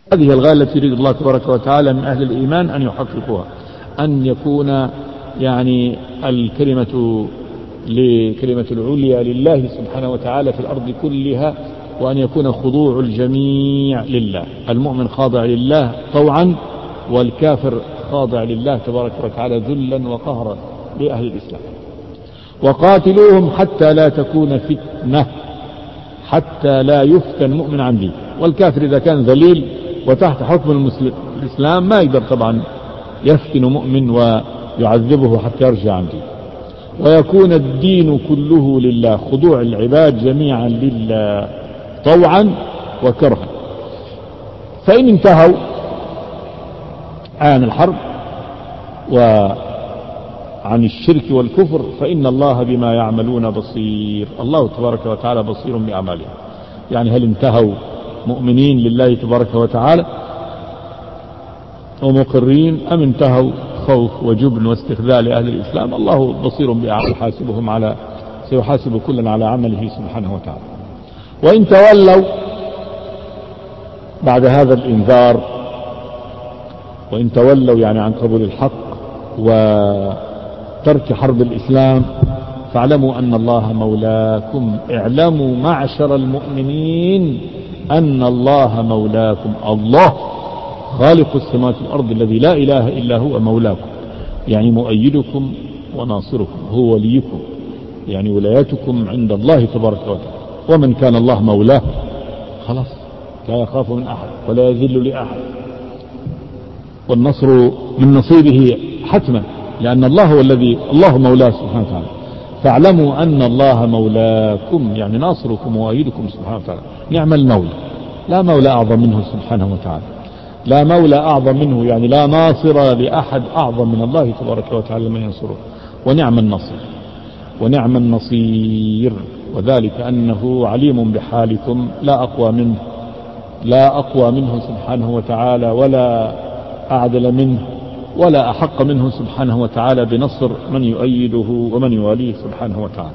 هذه الغاية التي يريد الله تبارك وتعالى من أهل الإيمان أن يحققوها، أن يكون يعني الكلمة العليا لله سبحانه وتعالى في الأرض كلها، وأن يكون خضوع الجميع لله، المؤمن خاضع لله طوعا، والكافر خاضع لله تبارك وتعالى ذلا وقهرا لأهل الإسلام. وقاتلوهم حتى لا تكون فتنة، حتى لا يفتن مؤمن عن دين. والكافر إذا كان ذليل وتحت حكم الإسلام ما يقدر طبعا يفتن مؤمن ويعذبه حتى يرجع عن دين. ويكون الدين كله لله، خضوع العباد جميعا لله طوعا وكرها. فإن انتهوا عن الحرب وعن الشرك والكفر فإن الله بما يعملون بصير. الله تبارك وتعالى بصير بأعمالهم. يعني هل انتهوا مؤمنين لله تبارك وتعالى ومقرين، أم انتهوا خوف وجبن واستخذاء لأهل الإسلام؟ الله بصير بأعمالهم، سيحاسب كلا على عمله سبحانه وتعالى. وإن تولوا بعد هذا الإنذار، وإن تولوا يعني عن قبول الحق وترك حرب الإسلام، فاعلموا أن الله مولاكم. اعلموا معشر المؤمنين أن الله مولاكم. الله خالق السماوات والأرض الذي لا إله إلا هو مولاكم، يعني مؤيدكم وناصركم، هو وليكم، يعني ولايتكم عند الله تبارك وتعالى. ومن كان الله مولاه خلاص لا يخاف من أحد ولا يذل لأحد، والنصر من نصيبه حتما، لأن الله هو الله مولاه سبحانه وتعالى. فاعلموا أن الله مولاكم، يعني ناصركم ومؤيدكم سبحانه وتعالى. نعم المولى، لا مولى أعظم منه سبحانه وتعالى، لا مولى أعظم منه، يعني لا ناصر لأحد أعظم من الله تبارك وتعالى من ينصره. ونعم النصر ونعم النصير، وذلك أنه عليم بحالكم، لا أقوى منه سبحانه وتعالى، ولا أعدل منه، ولا أحق منه سبحانه وتعالى بنصر من يؤيده ومن يواليه سبحانه وتعالى.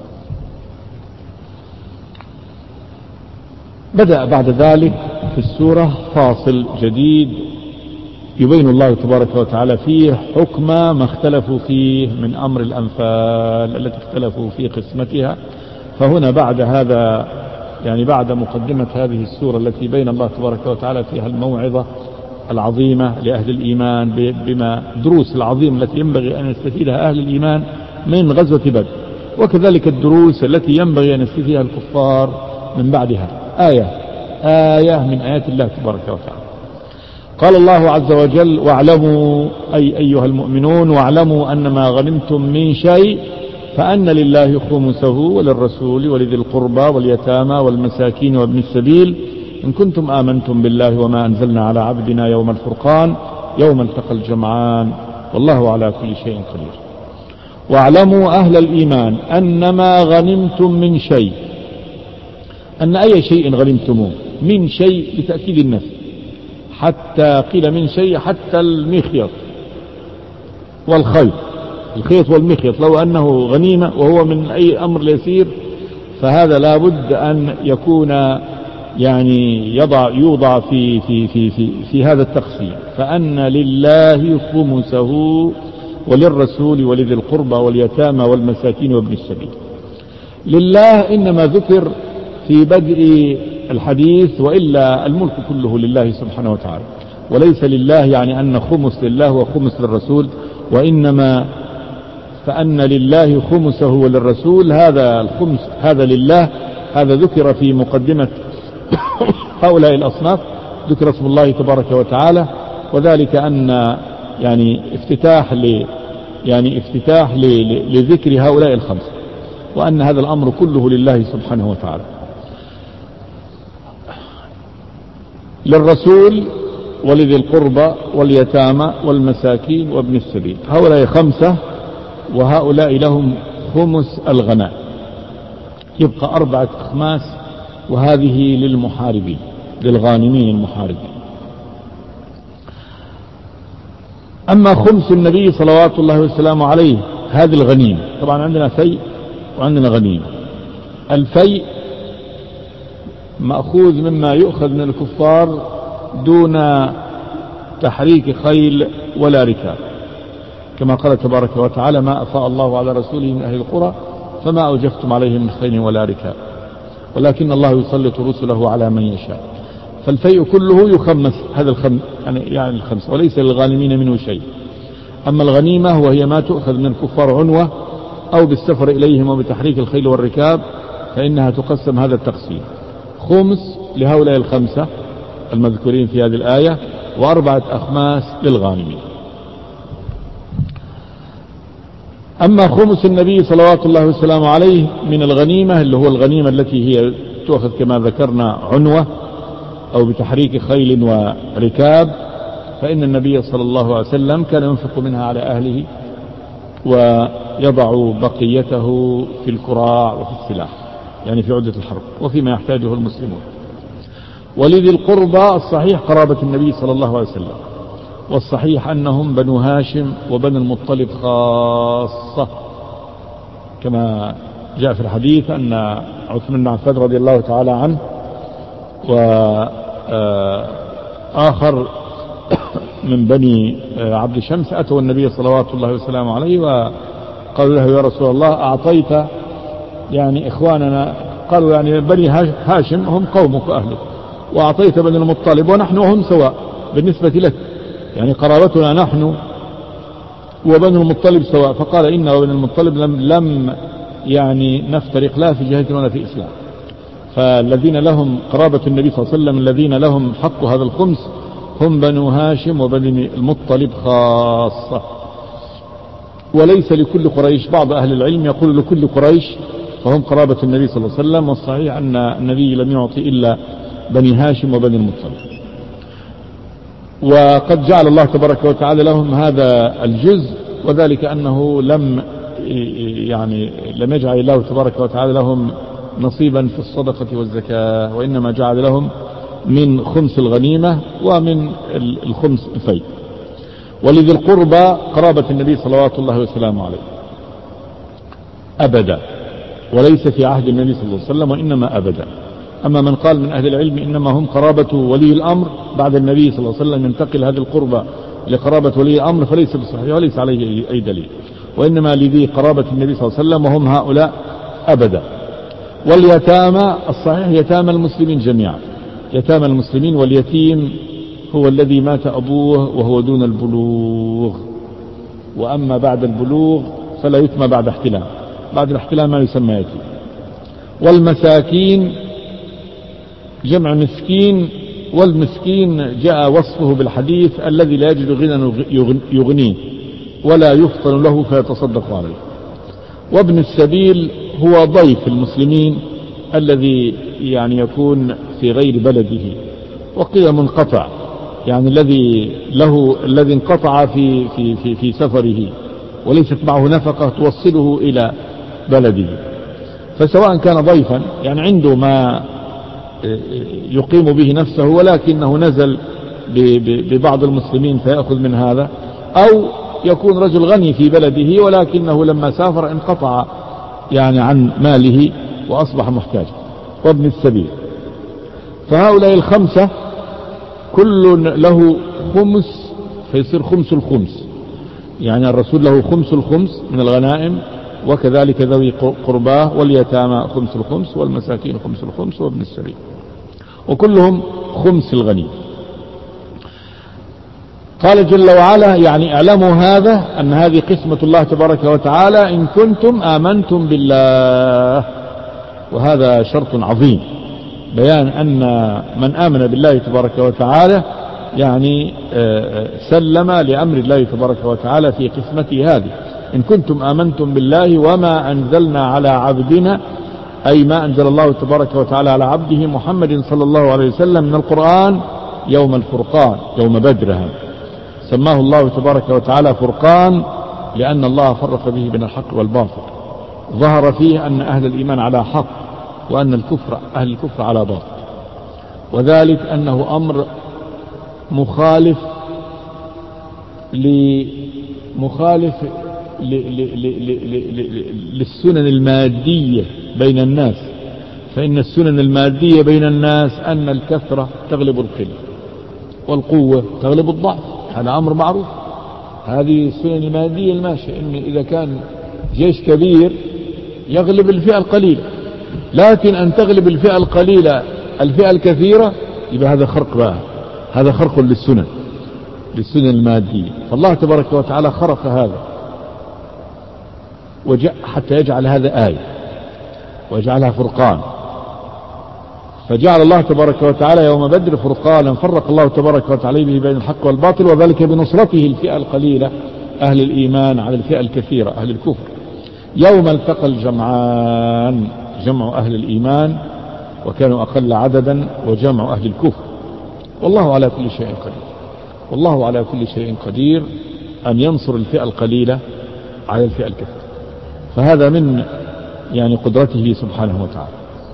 بدأ بعد ذلك في السورة فاصل جديد يبين الله تبارك وتعالى فيه حكم ما اختلفوا فيه من أمر الأنفال التي اختلفوا في قسمتها. فهنا بعد هذا، يعني بعد مقدمة هذه السورة التي بين الله تبارك وتعالى فيها الموعظة العظيمة لأهل الإيمان بما دروس العظيمة التي ينبغي أن يستفيدها أهل الإيمان من غزوة بدر، وكذلك الدروس التي ينبغي أن يستفيدها الكفار من بعدها، آية من آيات الله تبارك وتعالى. قال الله عز وجل: واعلموا أي أيها المؤمنون، واعلموا أن ما غنمتم من شيء فأن لله خمسه وللرسول ولذي القربى واليتامى والمساكين وابن السبيل إن كنتم آمنتم بالله وما أنزلنا على عبدنا يوم الفرقان يوم التقى الجمعان والله على كل شيء قدير. واعلموا أهل الإيمان أن ما غنمتم من شيء، أن أي شيء غنمتموه، من شيء لتأكيد النفي، حتى قيل من شيء حتى المخيط والخيط، الخيط والمخيط لو أنه غنيمة وهو من أي أمر يسير فهذا لا بد أن يكون يعني يوضع في هذا التقسيم. فأن لله خمسه وللرسول ولذي القربى واليتامى والمساكين وابن السبيل. لله إنما ذكر في بدء الحديث، وإلا الملك كله لله سبحانه وتعالى، وليس لله يعني أن خمس لله وخمس للرسول، وإنما فأن لله خمسه وللرسول، هذا الخمس هذا لله، هذا ذكر في مقدمة هؤلاء الأصناف، ذكر اسم الله تبارك وتعالى، وذلك أن يعني افتتاح لذكر هؤلاء الخمس، وأن هذا الأمر كله لله سبحانه وتعالى. للرسول ولذي القربى واليتامى والمساكين وابن السبيل، هؤلاء خمسة، وهؤلاء لهم خمس الغناء، يبقى 4 أخماس، وهذه للمحاربين للغانمين المحاربين. أما خمس النبي صلوات الله وسلامه عليه هذه الغنيمة، طبعا عندنا فيء وعندنا غنيمة. الفيء مأخوذ مما يؤخذ من الكفار دون تحريك خيل ولا ركاب، كما قال تبارك وتعالى: ما أفاء الله على رسوله من أهل القرى فما أوجفتم عليه من خيل ولا ركاب ولكن الله يسلط رسله على من يشاء. فالفيء كله يخمس، هذا يعني الخمس، وليس للغانمين منه شيء. أما الغنيمة وهي ما تؤخذ من الكفار عنوة أو بالسفر إليهم وبتحريك الخيل والركاب فإنها تقسم هذا التقسيم: خمس لهؤلاء الخمسة المذكورين في هذه الآية، وأربعة أخماس للغانمين. أما خمس النبي صلوات الله وسلامه عليه من الغنيمة، اللي هو الغنيمة التي هي تؤخذ كما ذكرنا عنوة أو بتحريك خيل وركاب، فإن النبي صلى الله عليه وسلم كان ينفق منها على أهله ويضع بقيته في الكراع وفي السلاح، يعني في عدة الحرب وفيما يحتاجه المسلمون. ولذي القربى الصحيح قرابة النبي صلى الله عليه وسلم، والصحيح أنهم بنو هاشم وبنو المطلب خاصة، كما جاء في الحديث أن عثمان بن عفان رضي الله تعالى عنه وآخر من بني عبد شمس أتوا النبي صلوات الله وسلامه عليه وقالوا له: يا رسول الله، أعطيت يعني إخواننا، قالوا يعني بني هاشم هم قومك وأهلك، وأعطيت بني المطلب ونحن وهم سواء بالنسبة لك، يعني قرابتنا نحن وبني المطلب سواء. فقال: إن وبني المطلب لم يعني نفترق لا في جهة ولا في إسلام. فالذين لهم قرابة النبي صلى الله عليه وسلم الذين لهم حق هذا الخمس هم بنو هاشم وبني المطلب خاصة، وليس لكل قريش. بعض أهل العلم يقول لكل قريش، فهم قرابة النبي صلى الله عليه وسلم، والصحيح أن النبي لم يعطي إلا بني هاشم وبني المطلب. وقد جعل الله تبارك وتعالى لهم هذا الجزء، وذلك أنه لم يجعل الله تبارك وتعالى لهم نصيبا في الصدقة والزكاة، وإنما جعل لهم من خمس الغنيمة ومن الخمس الفيء. ولذي القربى قرابة النبي صلوات الله وسلامه عليه أبدا، وليس في عهد النبي صلى الله عليه وسلم، وإنما أبدا. أما من قال من أهل العلم إنما هم قرابة ولي الأمر بعد النبي صلى الله عليه وسلم ينتقل هذه القربة لقرابة ولي الأمر، فليس بصحيح وليس عليه أي دليل، وإنما لذي قرابة النبي صلى الله عليه وسلم وهم هؤلاء أبدا. واليتامى الصحيح يتامى المسلمين جميعا، يتامى المسلمين، واليتيم هو الذي مات أبوه وهو دون البلوغ، وأما بعد البلوغ فلا يتمى بعد احتلام، بعد الاحتلام ما يسمى يتيم. والمساكين جمع مسكين، والمسكين جاء وصفه بالحديث: الذي لا يجد غنى يغنيه ولا يفطن له فيتصدق عليه. وابن السبيل هو ضيف المسلمين الذي يعني يكون في غير بلده، وقيل منقطع، يعني الذي انقطع في سفره وليست معه نفقة توصله إلى بلده، فسواء كان ضيفا يعني عنده ما يقيم به نفسه ولكنه نزل ببعض المسلمين فيأخذ من هذا، أو يكون رجل غني في بلده ولكنه لما سافر انقطع يعني عن ماله وأصبح محتاجا. وابن السبيل. فهؤلاء الخمسة كل له خمس، فيصير خمس الخمس، يعني الرسول له خمس الخمس من الغنائم، وكذلك ذوي قرباه، واليتامى خمس الخمس، والمساكين خمس الخمس، وابن السبيل، وكلهم خمس الغنيم. قال جل وعلا: يعني اعلموا هذا، أن هذه قسمة الله تبارك وتعالى إن كنتم آمنتم بالله. وهذا شرط عظيم، بيان أن من آمن بالله تبارك وتعالى يعني سلم لأمر الله تبارك وتعالى في قسمته هذه. إن كنتم آمنتم بالله وما أنزلنا على عبدنا، أي ما أنزل الله تبارك وتعالى على عبده محمد صلى الله عليه وسلم من القرآن يوم الفرقان، يوم بدر. سماه الله تبارك وتعالى فرقان لأن الله فرق به بين الحق والباطل، ظهر فيه أن أهل الإيمان على حق وأن أهل الكفر على باطل، وذلك أنه أمر مخالف للسنن المادية بين الناس. فإن السنن المادية بين الناس أن الكثرة تغلب القلة، والقوة تغلب الضعف، هذا أمر معروف. هذه السنن المادية الماشية، إن إذا كان جيش كبير يغلب الفئة القليلة، لكن أن تغلب الفئة القليلة الفئة الكثيرة يبقى هذا خرق بقى، هذا خرق للسنن المادية. فالله تبارك وتعالى خرق هذا حتى يجعل هذا آية ويجعلها فرقان. فجعل الله تبارك وتعالى يوم بدر فرقانا فرق الله تبارك وتعالى به بين الحق والباطل، وذلك بنصرته الفئة القليلة أهل الإيمان على الفئة الكثيرة أهل الكفر. يوم التقى الجمعان، جمع أهل الإيمان وكانوا أقل عددا، وجمع أهل الكفر. والله على كل شيء قدير، والله على كل شيء قدير أن ينصر الفئة القليلة على الفئة الكثيرة. فهذا من يعني قدرته سبحانه وتعالى.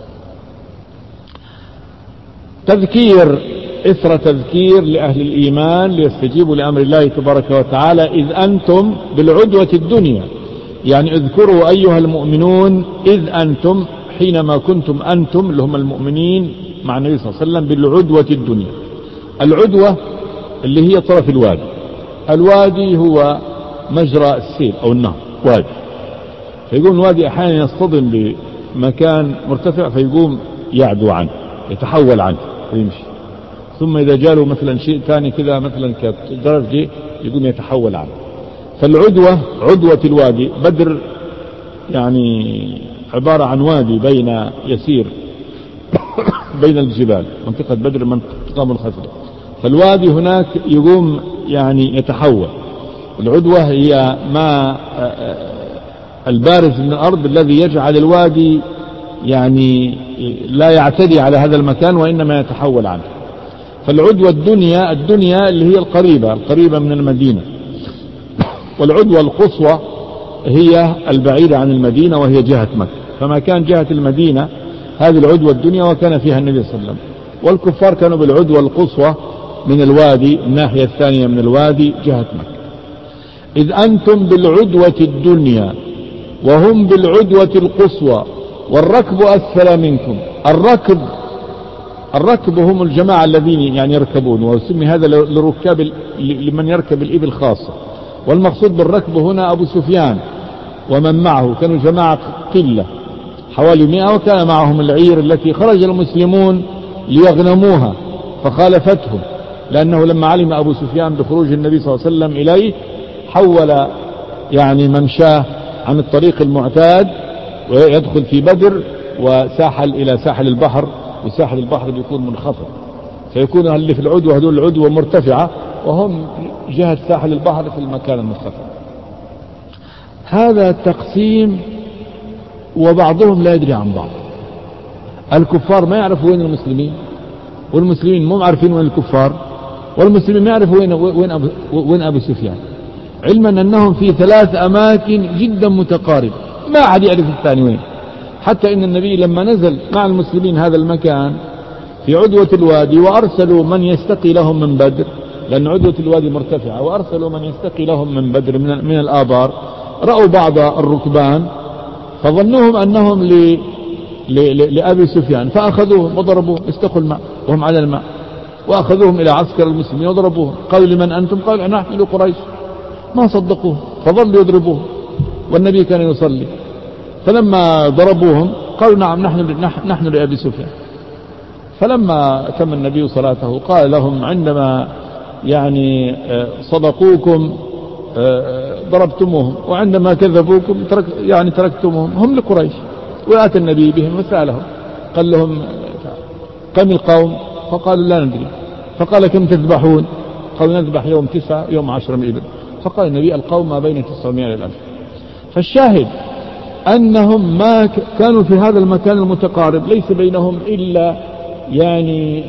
تذكير إثر تذكير لأهل الإيمان ليستجيبوا لأمر الله تبارك وتعالى. إذ أنتم بالعدوة الدنيا، يعني اذكروا أيها المؤمنون إذ أنتم، حينما كنتم أنتم اللي هم المؤمنين مع النبي صلى الله عليه وسلم بالعدوة الدنيا. العدوة اللي هي طرف الوادي. الوادي هو مجرى السيل أو النهر، وادي، فيقوم الوادي أحيانا يصطدم بمكان مرتفع فيقوم يعدو عنه، يتحول عنه ويمشي. ثم إذا جاله مثلا شيء ثاني كذا مثلا كدرجة يقوم يتحول عنه. فالعدوة عدوة الوادي. بدر يعني عبارة عن وادي بين يسير بين الجبال، منطقة بدر منطقة منخفضة، فالوادي هناك يقوم يعني يتحول. العدوة هي ما البارز من الأرض الذي يجعل الوادي يعني لا يعتدي على هذا المكان وإنما يتحول عنه. فالعدوة الدنيا اللي هي القريبة من المدينة. والعدوة القصوى هي البعيدة عن المدينة وهي جهة مكة. فما كان جهة المدينة هذه العدوة الدنيا وكان فيها النبي صلى الله عليه وسلم. والكفار كانوا بالعدوة القصوى من الوادي، الناحية الثانية من الوادي جهة مكة. إذ أنتم بالعدوة الدنيا وهم بالعدوة القصوى والركب أسفل منكم. الركب هم الجماعة الذين يعني يركبون، ويسمي هذا للركاب لمن يركب الإبل خاصة. والمقصود بالركب هنا أبو سفيان ومن معه، كانوا جماعة قلة حوالي 100، وكان معهم العير التي خرج المسلمون ليغنموها فخالفتهم، لأنه لما علم أبو سفيان بخروج النبي صلى الله عليه وسلم إليه حول يعني ممشاه عن الطريق المعتاد ويدخل في بدر وساحل إلى ساحل البحر، وساحل البحر بيكون منخفض، فيكون اللي في العدوة هذول العدوة مرتفعة وهم جهة ساحل البحر في المكان المنخفض. هذا التقسيم وبعضهم لا يدري عن بعض. الكفار ما يعرفوا وين المسلمين، والمسلمين مو عارفين وين الكفار، والمسلمين ما يعرفوا وين أبو سفيان، علما أنهم في 3 أماكن جدا متقاربة ما أحد يعرف الثاني وين. حتى إن النبي لما نزل مع المسلمين هذا المكان في عدوة الوادي وأرسلوا من يستقي لهم من بدر، لأن عدوة الوادي مرتفعة، وأرسلوا من يستقي لهم من بدر من الآبار، رأوا بعض الركبان فظنوهم أنهم لأبي سفيان فأخذوهم وضربوهم، استقوا الماء وهم على الماء، وأخذوهم إلى عسكر المسلمين وضربوهم. قالوا لمن أنتم؟ قالوا نحن لقريش. ما صدقوه فظلوا يضربوه، والنبي كان يصلي. فلما ضربوهم قالوا نعم نحن لأبي سفيان. فلما تم النبي صلاته قال لهم عندما يعني صدقوكم ضربتموهم، وعندما كذبوكم تركتموهم، هم لقريش. وآتى النبي بهم وسألهم قال لهم كم القوم؟ فقالوا لا ندري. فقال كم تذبحون؟ قالوا نذبح يوم 9 يوم 10 من الإبل. فقال النبي القوم ما بين 900 إلى 1000. فالشاهد أنهم ما كانوا في هذا المكان المتقارب، ليس بينهم إلا يعني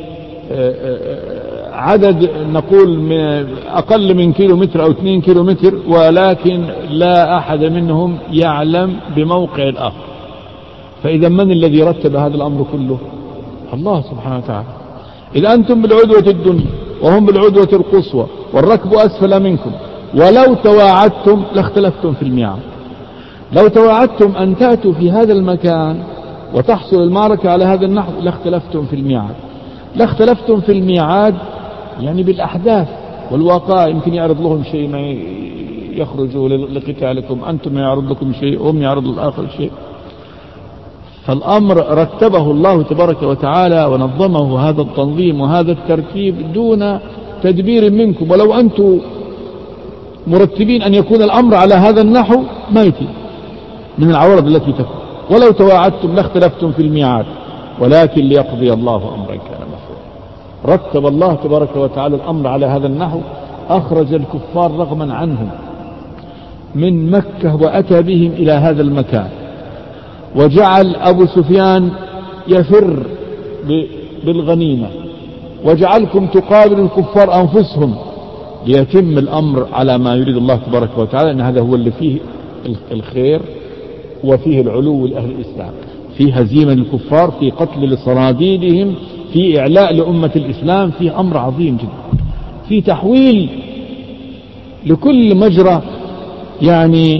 عدد نقول من أقل من كيلومتر أو 2 كيلومتر، ولكن لا أحد منهم يعلم بموقع الآخر. فإذا من الذي رتب هذا الأمر كله؟ الله سبحانه وتعالى. إذا أنتم بالعدوة الدنيا وهم بالعدوة القصوى والركب أسفل منكم، ولو تواعدتم لاختلفتم في الميعاد. لو تواعدتم أن تأتوا في هذا المكان وتحصل المعركة على هذا النحو لاختلفتم في الميعاد. لاختلفتم في الميعاد يعني بالأحداث والواقع. يمكن يعرض لهم شيء ما يخرجوا لقتالكم، أنتم يعرض لكم شيء، هم يعرض للآخر شيء. فالأمر رتبه الله تبارك وتعالى ونظمه هذا التنظيم وهذا الترتيب دون تدبير منكم. ولو أنتم مرتبين أن يكون الأمر على هذا النحو ما يتي من العوارض التي تكون، ولو تواعدتم لاختلفتم في الميعاد، ولكن ليقضي الله أمرا كان مفعولا. رتب الله تبارك وتعالى الأمر على هذا النحو، أخرج الكفار رغما عنهم من مكة وأتى بهم إلى هذا المكان، وجعل أبو سفيان يفر بالغنيمة، وجعلكم تقابلوا الكفار أنفسهم ليتم الأمر على ما يريد الله تبارك وتعالى، أن هذا هو اللي فيه الخير وفيه العلو لأهل الإسلام، في هزيمة الكفار، في قتل لصناديدهم، في إعلاء لأمة الإسلام، في أمر عظيم جدا، في تحويل لكل مجرى يعني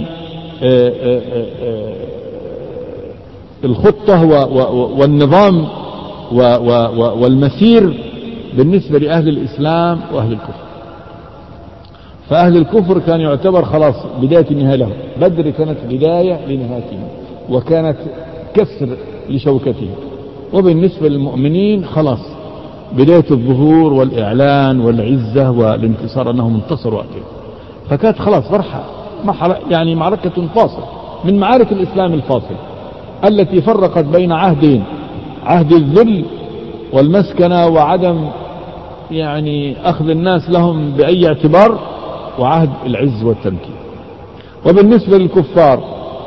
الخطة والنظام والمسير بالنسبة لأهل الإسلام وأهل الكفر. فأهل الكفر كان يعتبر خلاص بداية النهاية لهم، بدر كانت بداية لنهايتهم وكانت كسر لشوكتهم، وبالنسبة للمؤمنين خلاص بداية الظهور والإعلان والعزة والانتصار، أنهم انتصروا عليهم. فكانت خلاص فرحة يعني معركة فاصل من معارك الإسلام الفاصل التي فرقت بين عهدين: عهد الذل والمسكنة وعدم يعني أخذ الناس لهم بأي اعتبار، وعهد العز والتمكين. وبالنسبة للكفار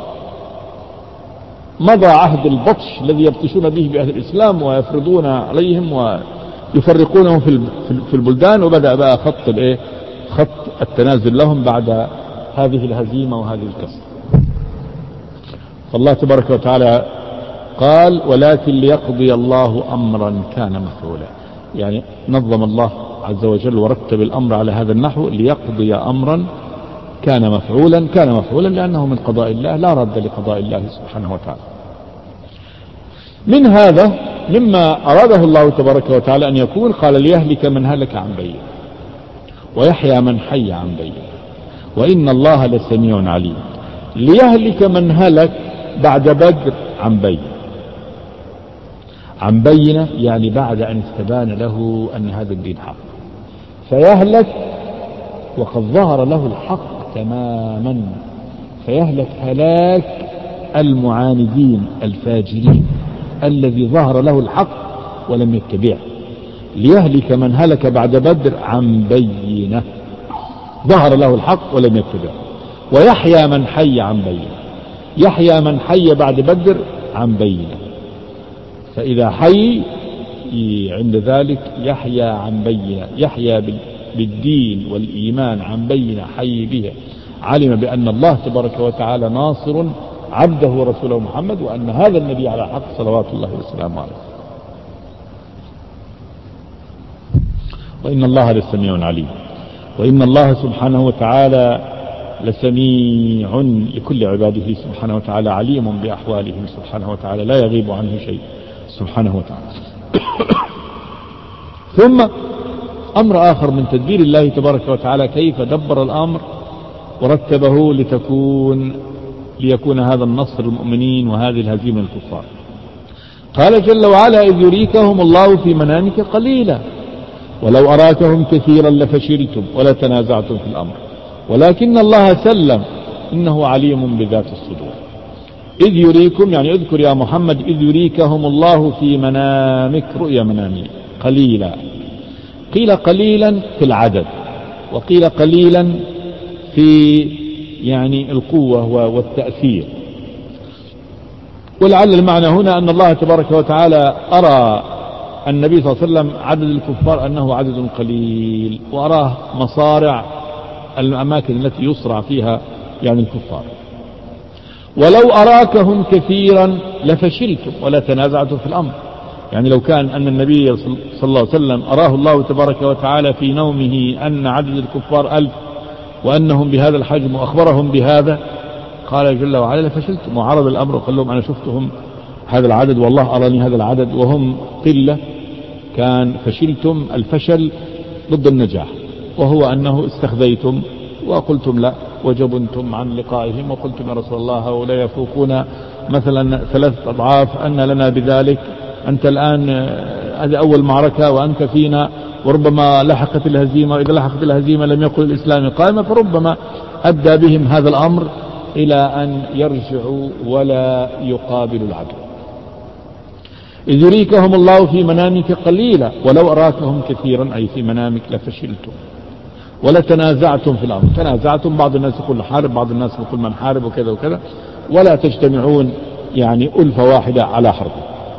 مضى عهد البطش الذي يبطشون به بأهل الإسلام ويفرضون عليهم ويفرقونهم في البلدان، وبدأ بقى خط التنازل لهم بعد هذه الهزيمة وهذه الكسر. فالله تبارك وتعالى قال: ولكن ليقضي الله أمرا كان مفعولا. يعني نظم الله عز وجل ورتب الأمر على هذا النحو ليقضي أمرا كان مفعولا. كان مفعولا لأنه من قضاء الله، لا رد لقضاء الله سبحانه وتعالى. من هذا مما أراده الله تبارك وتعالى أن يكون، قال: ليهلك من هلك عن بينة ويحيى من حي عن بينة وإن الله لسميع عليم. ليهلك من هلك بعد بدر عن بينة يعني بعد أن استبان له أن هذا الدين حق، فيهلك وقد ظهر له الحق تماما، فيهلك هلاك المعاندين الفاجرين الذي ظهر له الحق ولم يتبعه. ليهلك من هلك بعد بدر عن بينة، ظهر له الحق ولم يتبعه. ويحيى من حي عن بينة، يحيى من حي بعد بدر عن بينة. فإذا حي عند ذلك يحيى عن بينة، يحيى بالدين والإيمان عن بينة، حي به، علم بأن الله تبارك وتعالى ناصر عبده ورسوله محمد، وأن هذا النبي على حق صلوات الله وسلامه عليه. وإن الله لسميع عليم. وإن الله سبحانه وتعالى لسميع لكل عباده سبحانه وتعالى، عليم بأحوالهم سبحانه وتعالى، لا يغيب عنه شيء سبحانه وتعالى. ثم أمر آخر من تدبير الله تبارك وتعالى، كيف دبر الأمر ورتبه ليكون هذا النصر المؤمنين وهذه الهزيمة الكفار. قال جل وعلا: إذ يريكهم الله في منامك قليلا ولو أراكهم كثيرا لفشلتم ولتنازعتم في الأمر ولكن الله سلم إنه عليم بذات الصدور. إذ يريكم يعني اذكر يا محمد إذ يريكهم الله في منامك، رؤيا منامية، قليلا. قيل قليلا في العدد، وقيل قليلا في يعني القوة والتأثير. ولعل المعنى هنا أن الله تبارك وتعالى أرى النبي صلى الله عليه وسلم عدد الكفار أنه عدد قليل، وأراه مصارع الأماكن التي يصرع فيها يعني الكفار. ولو أراكهم كثيرا لفشلتم ولا تنازعتم في الأمر. يعني لو كان أن النبي صلى الله عليه وسلم أراه الله تبارك وتعالى في نومه أن عدد الكفار 1000 وأنهم بهذا الحجم وأخبرهم بهذا، قال جل وعلا لفشلتم، وعرض الأمر وقال لهم أنا شفتهم هذا العدد والله أراني هذا العدد وهم قلة، كان فشلتم. الفشل ضد النجاح، وهو أنه استخذيتم وقلتم لا وجبنتم عن لقائهم وقلتم يا رسول الله هؤلاء يفوقون مثلا 3 أضعاف أن لنا بذلك، أنت الآن هذه أول معركة وأنت فينا، وربما لحقت الهزيمة، وإذا لحقت الهزيمة لم يكن الإسلام قائمة، فربما أدى بهم هذا الأمر إلى أن يرجعوا ولا يقابلوا العدو. إذ يريكهم الله في منامك قليلا ولو أراكهم كثيرا، أي في منامك لفشلتم ولتنازعتم في الأمر. تنازعتم، بعض الناس يقول حارب، بعض الناس يقول من حارب وكذا وكذا، ولا تجتمعون يعني ألفة واحدة على حرب.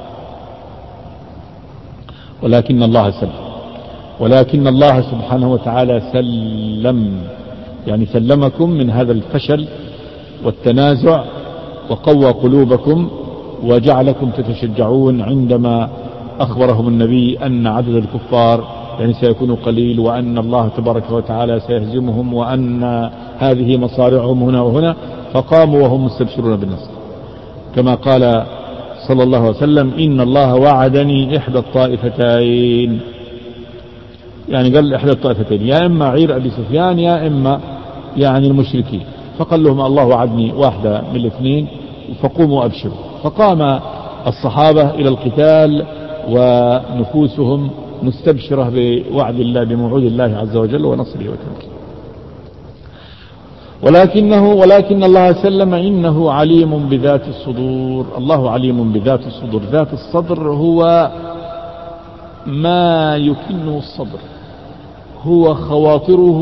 ولكن الله سلم، ولكن الله سبحانه وتعالى سلم، يعني سلمكم من هذا الفشل والتنازع وقوى قلوبكم وجعلكم تتشجعون عندما أخبرهم النبي أن عدد الكفار يعني سيكون قليل، وأن الله تبارك وتعالى سيهزمهم، وأن هذه مصارعهم هنا وهنا، فقاموا وهم مستبشرون بالنصر. كما قال صلى الله عليه وسلم إن الله وعدني إحدى الطائفتين، يعني قال إحدى الطائفتين، يا إما عير أبي سفيان يا إما يعني المشركين، فقال لهم الله وعدني واحدة من الاثنين فقوموا أبشروا. فقام الصحابة إلى القتال ونفوسهم مستبشرة بوعد الله، بموعود الله عز وجل ونصره وتمكينه. ولكن الله سلم إنه عليم بذات الصدور. الله عليم بذات الصدور. ذات الصدر هو ما يكنه الصدر، هو خواطره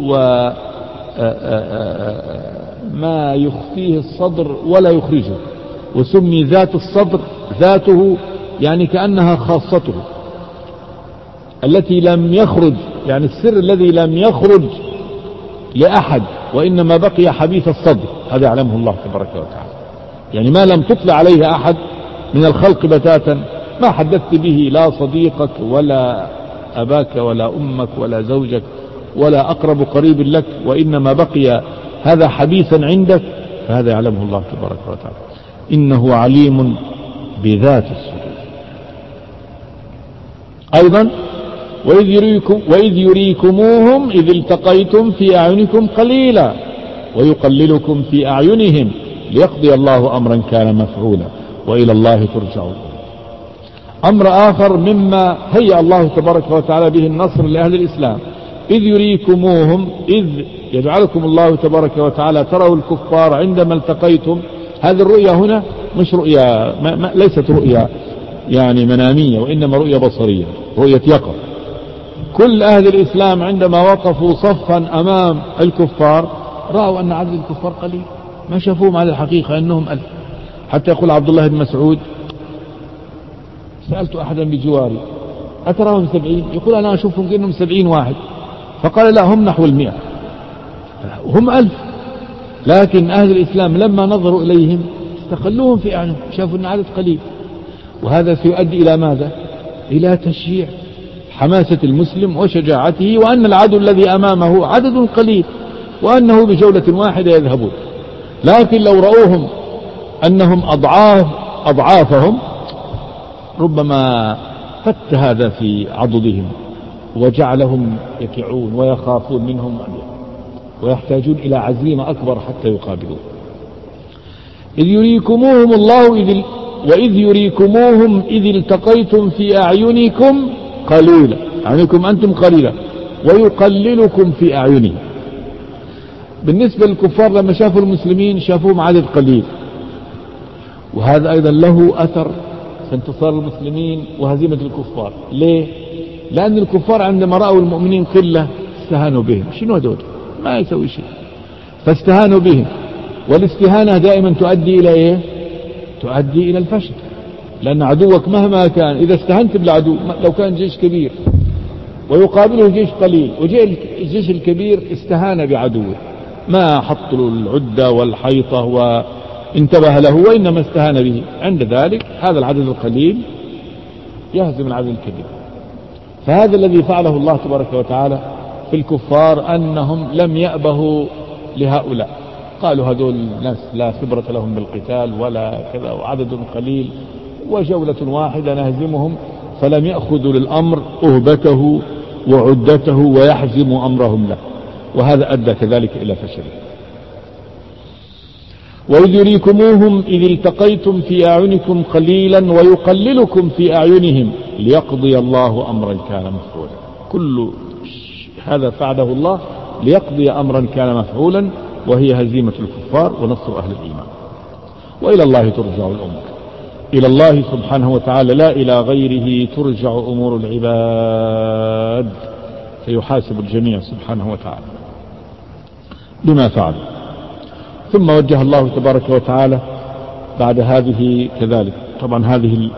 وما يخفيه الصدر ولا يخرجه، وسمي ذات الصدر ذاته يعني كأنها خاصته التي لم يخرج، يعني السر الذي لم يخرج لأحد وإنما بقي حبيث الصدر، هذا يعلمه الله تبارك وتعالى، يعني ما لم تطلع عليه أحد من الخلق بتاتا، ما حدثت به لا صديقك ولا أباك ولا أمك ولا زوجك ولا أقرب قريب لك، وإنما بقي هذا حبيثا عندك، فهذا يعلمه الله تبارك وتعالى. إنه عليم بذات الصدور. أيضا وإذ يريكموهم إذ التقيتم في أعينكم قليلا ويقللكم في أعينهم ليقضي الله أمرا كان مفعولا وإلى الله ترجعون. أمر آخر مما هيأ الله تبارك وتعالى به النصر لأهل الإسلام، إذ يريكموهم، إذ يجعلكم الله تبارك وتعالى تروا الكفار عندما التقيتم. هذه الرؤيا هنا مش رؤيا، ليست رؤيا يعني منامية، وإنما رؤيا بصرية، رؤية يقظة. كل أهل الإسلام عندما وقفوا صفا أمام الكفار رأوا أن عدد الكفار قليل، ما شافوهم على الحقيقة أنهم 1000. حتى يقول عبد الله بن مسعود سألت أحدا بجواري أتراهم 70؟ يقول أنا أشوفهم كأنهم 70 واحد. فقال لا، هم نحو 100، هم 1000. لكن أهل الإسلام لما نظروا إليهم استقلوهم في أعينهم، شافوا أن عدد قليل. وهذا سيؤدي إلى ماذا؟ إلى تشجيع حماسة المسلم وشجاعته، وأن العدو الذي أمامه عدد قليل وأنه بجولة واحدة يذهبون. لكن لو رأوهم أنهم أضعافهم ربما فت هذا في عضدهم وجعلهم يكعون ويخافون منهم ويحتاجون إلى عزيمة أكبر حتى يقابلون. إذ يريكموهم الله وإذ يريكموهم إذ التقيتم في أعينكم قليلا، أعينكم أنتم قليلا، ويقللكم في أعينهم. بالنسبة للكفار لما شافوا المسلمين شافوهم عدد قليل، وهذا أيضا له أثر في انتصار المسلمين وهزيمة الكفار. ليه؟ لأن الكفار عندما رأوا المؤمنين قلة استهانوا بهم. شنو هذول؟ ما يسوي شيء، فاستهانوا بهم. والاستهانة دائما تؤدي إلى إيه؟ تؤدي إلى الفشل، لأن عدوك مهما كان إذا استهنت بالعدو، لو كان جيش كبير ويقابله جيش قليل، وجاء الجيش الكبير استهان بعدوه، ما حط له العدة والحيطة وانتبه له، وإنما استهان به، عند ذلك هذا العدد القليل يهزم العدد الكبير. فهذا الذي فعله الله تبارك وتعالى في الكفار، أنهم لم يأبهوا لهؤلاء، قالوا هذول ناس لا خبرة لهم بالقتال ولا كذا، وعدد قليل وجولة واحدة نهزمهم، فلم يأخذوا للأمر أهبته وعدته ويحزم أمرهم له، وهذا أدى كذلك إلى فشله. وإذ يريكموهم إذ التقيتم في أعينكم قليلا ويقللكم في أعينهم ليقضي الله أمرا كان مفعولا. كل هذا فعله الله ليقضي أمرا كان مفعولا، وهي هزيمة الكفار ونصر أهل الإيمان. وإلى الله ترجع الأمور، إلى الله سبحانه وتعالى لا إلى غيره ترجع أمور العباد، فيحاسب الجميع سبحانه وتعالى بما فعل. ثم وجه الله تبارك وتعالى بعد هذه كذلك، طبعا هذه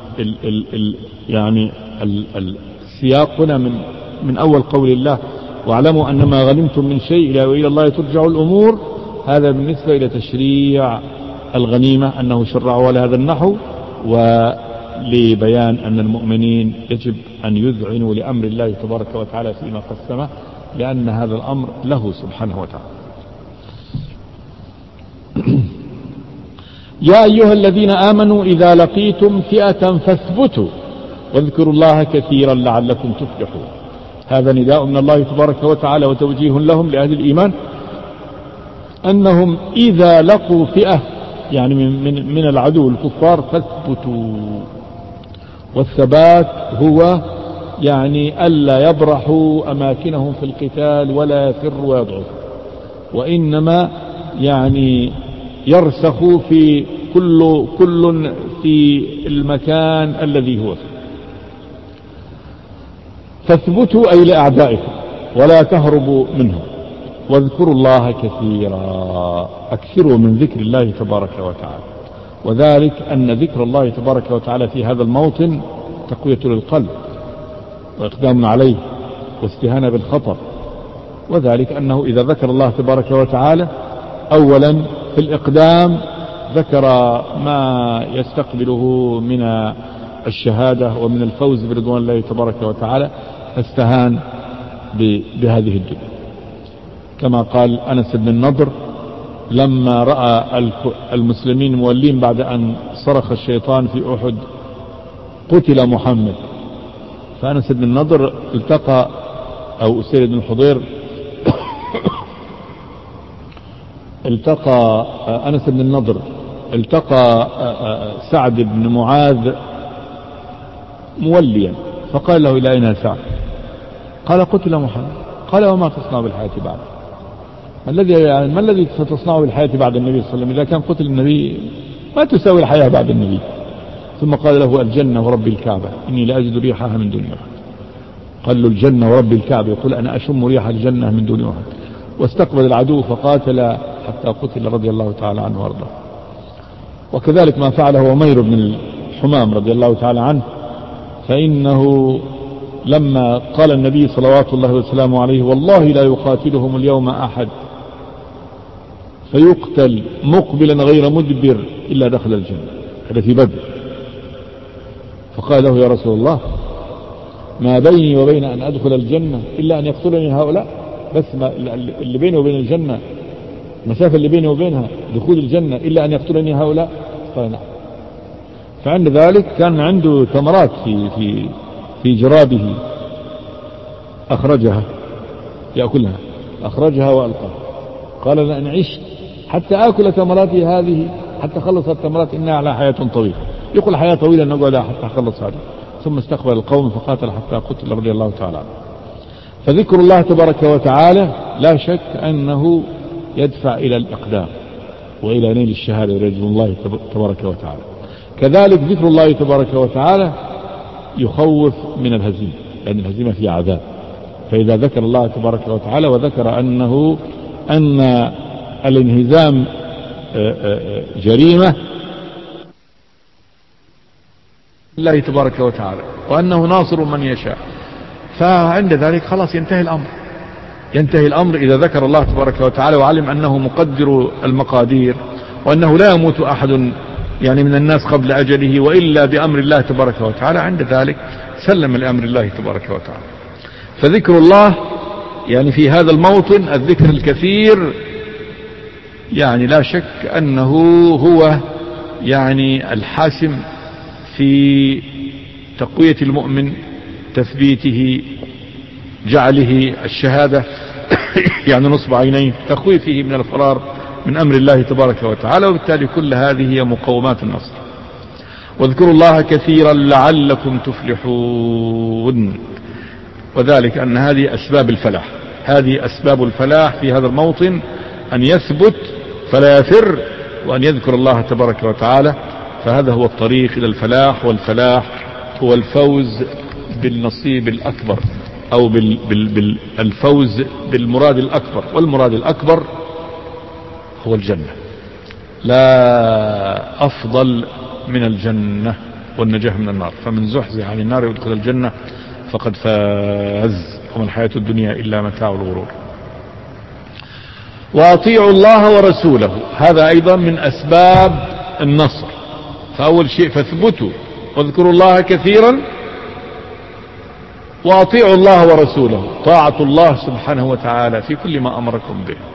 يعني سياقنا من أول قول الله واعلموا أن ما غنمتم من شيء وإلى الله ترجع الأمور، هذا بالنسبة إلى تشريع الغنيمة أنه شرعوا على هذا النحو، ولبيان أن المؤمنين يجب أن يذعنوا لأمر الله تبارك وتعالى فيما قسمه، لأن هذا الأمر له سبحانه وتعالى. يا أيها الذين آمنوا إذا لقيتم فئة فاثبتوا واذكروا الله كثيرا لعلكم تفلحون. هذا نداء من الله تبارك وتعالى وتوجيه لهم لأهل الإيمان أنهم إذا لقوا فئة يعني من العدو الكفار فاثبتوا. والثبات هو يعني ألا يبرحوا أماكنهم في القتال ولا يفروا ويضعفوا، وإنما يعني يرسخوا في كل في المكان الذي هو فيه. فاثبتوا أي لأعدائكم ولا تهربوا منهم، واذكروا الله كثيرا، أكثروا من ذكر الله تبارك وتعالى. وذلك أن ذكر الله تبارك وتعالى في هذا الموطن تقوية للقلب وإقدام عليه واستهانة بالخطر. وذلك أنه إذا ذكر الله تبارك وتعالى أولا في الإقدام ذكر ما يستقبله من الشهادة ومن الفوز برضوان الله تبارك وتعالى، فاستهان بهذه الدنيا، كما قال أنس بن النضر لما رأى المسلمين مولين بعد أن صرخ الشيطان في أحد قتل محمد، فأنس بن النضر التقى أو أسير بن الحضير التقى أنس بن النضر التقى سعد بن معاذ موليا، فقال له إلى أين سعد؟ قال قتل محمد. قال وما تصنع بالحياة بعد؟ ما الذي ستصنعه بالحياة بعد النبي صلى الله عليه وسلم؟ إذا كان قتل النبي ما تساوي الحياة بعد النبي. ثم قال له الجنة ورب الكعبة إني لأجد ريحها من دون أحد. قال له الجنة ورب الكعبة، يقول أنا أشم ريح الجنة من دون أحد. واستقبل العدو فقاتل حتى قتل رضي الله تعالى عنه وارضاه. وكذلك ما فعله عمير بن الحمام رضي الله تعالى عنه، فإنه لما قال النبي صلوات الله وسلامه عليه والله لا يقاتلهم اليوم أحد فيقتل مقبلا غير مدبر إلا دخل الجنة، هذا في بدر. فقال له يا رسول الله ما بيني وبين أن أدخل الجنة إلا أن يقتلني هؤلاء، بس اللي بيني وبين الجنة المسافة اللي بيني وبينها دخول الجنة إلا أن يقتلني هؤلاء؟ قال نعم. فعند ذلك كان عنده تمرات في جرابه أخرجها يأكلها، أخرجها وألقاها. قال لأن عشت حتى آكل تمراتي هذه حتى خلص التمرات إنها على حياة طويلة، يقول حياة طويلة نقعد حتى خلص هذه. ثم استقبل القوم فقاتل حتى قتل رضي الله تعالى عنه. فذكر الله تبارك وتعالى لا شك أنه يدفع إلى الإقدام وإلى نيل الشهادة ورجل الله تبارك وتعالى. كذلك ذكر الله تبارك وتعالى يخوف من الهزيمة، لأن الهزيمة فيها عذاب. فإذا ذكر الله تبارك وتعالى وذكر أن الانهزام جريمة الله تبارك وتعالى وأنه ناصر من يشاء، فعند ذلك خلاص ينتهي الأمر إذا ذكر الله تبارك وتعالى وعلم أنه مقدر المقادير وأنه لا يموت أحد يعني من الناس قبل أجله وإلا بأمر الله تبارك وتعالى. عند ذلك سلم لأمر الله تبارك وتعالى. فذكر الله يعني في هذا الموطن الذكر الكثير يعني لا شك أنه هو يعني الحاسم في تقوية المؤمن، تثبيته جعله الشهادة يعني نصب عينيه، تخويفه من الفرار من أمر الله تبارك وتعالى. وبالتالي كل هذه هي مقومات النصر. واذكروا الله كثيرا لعلكم تفلحون، وذلك أن هذه أسباب الفلاح، هذه أسباب الفلاح في هذا الموطن، أن يثبت فلا يفر، وأن يذكر الله تبارك وتعالى. فهذا هو الطريق إلى الفلاح، والفلاح هو الفوز بالنصيب الأكبر، أو بالفوز بالمراد الأكبر، والمراد الأكبر هو الجنة. لا أفضل من الجنة والنجاة من النار، فمن زحزح عن النار ويدخل الجنة فقد فاز، وما الحياة الدنيا إلا متاع الغرور. وأطيعوا الله ورسوله، هذا أيضا من أسباب النصر. فأول شيء فاثبتوا واذكروا الله كثيرا، وأطيعوا الله ورسوله، طاعة الله سبحانه وتعالى في كل ما أمركم به.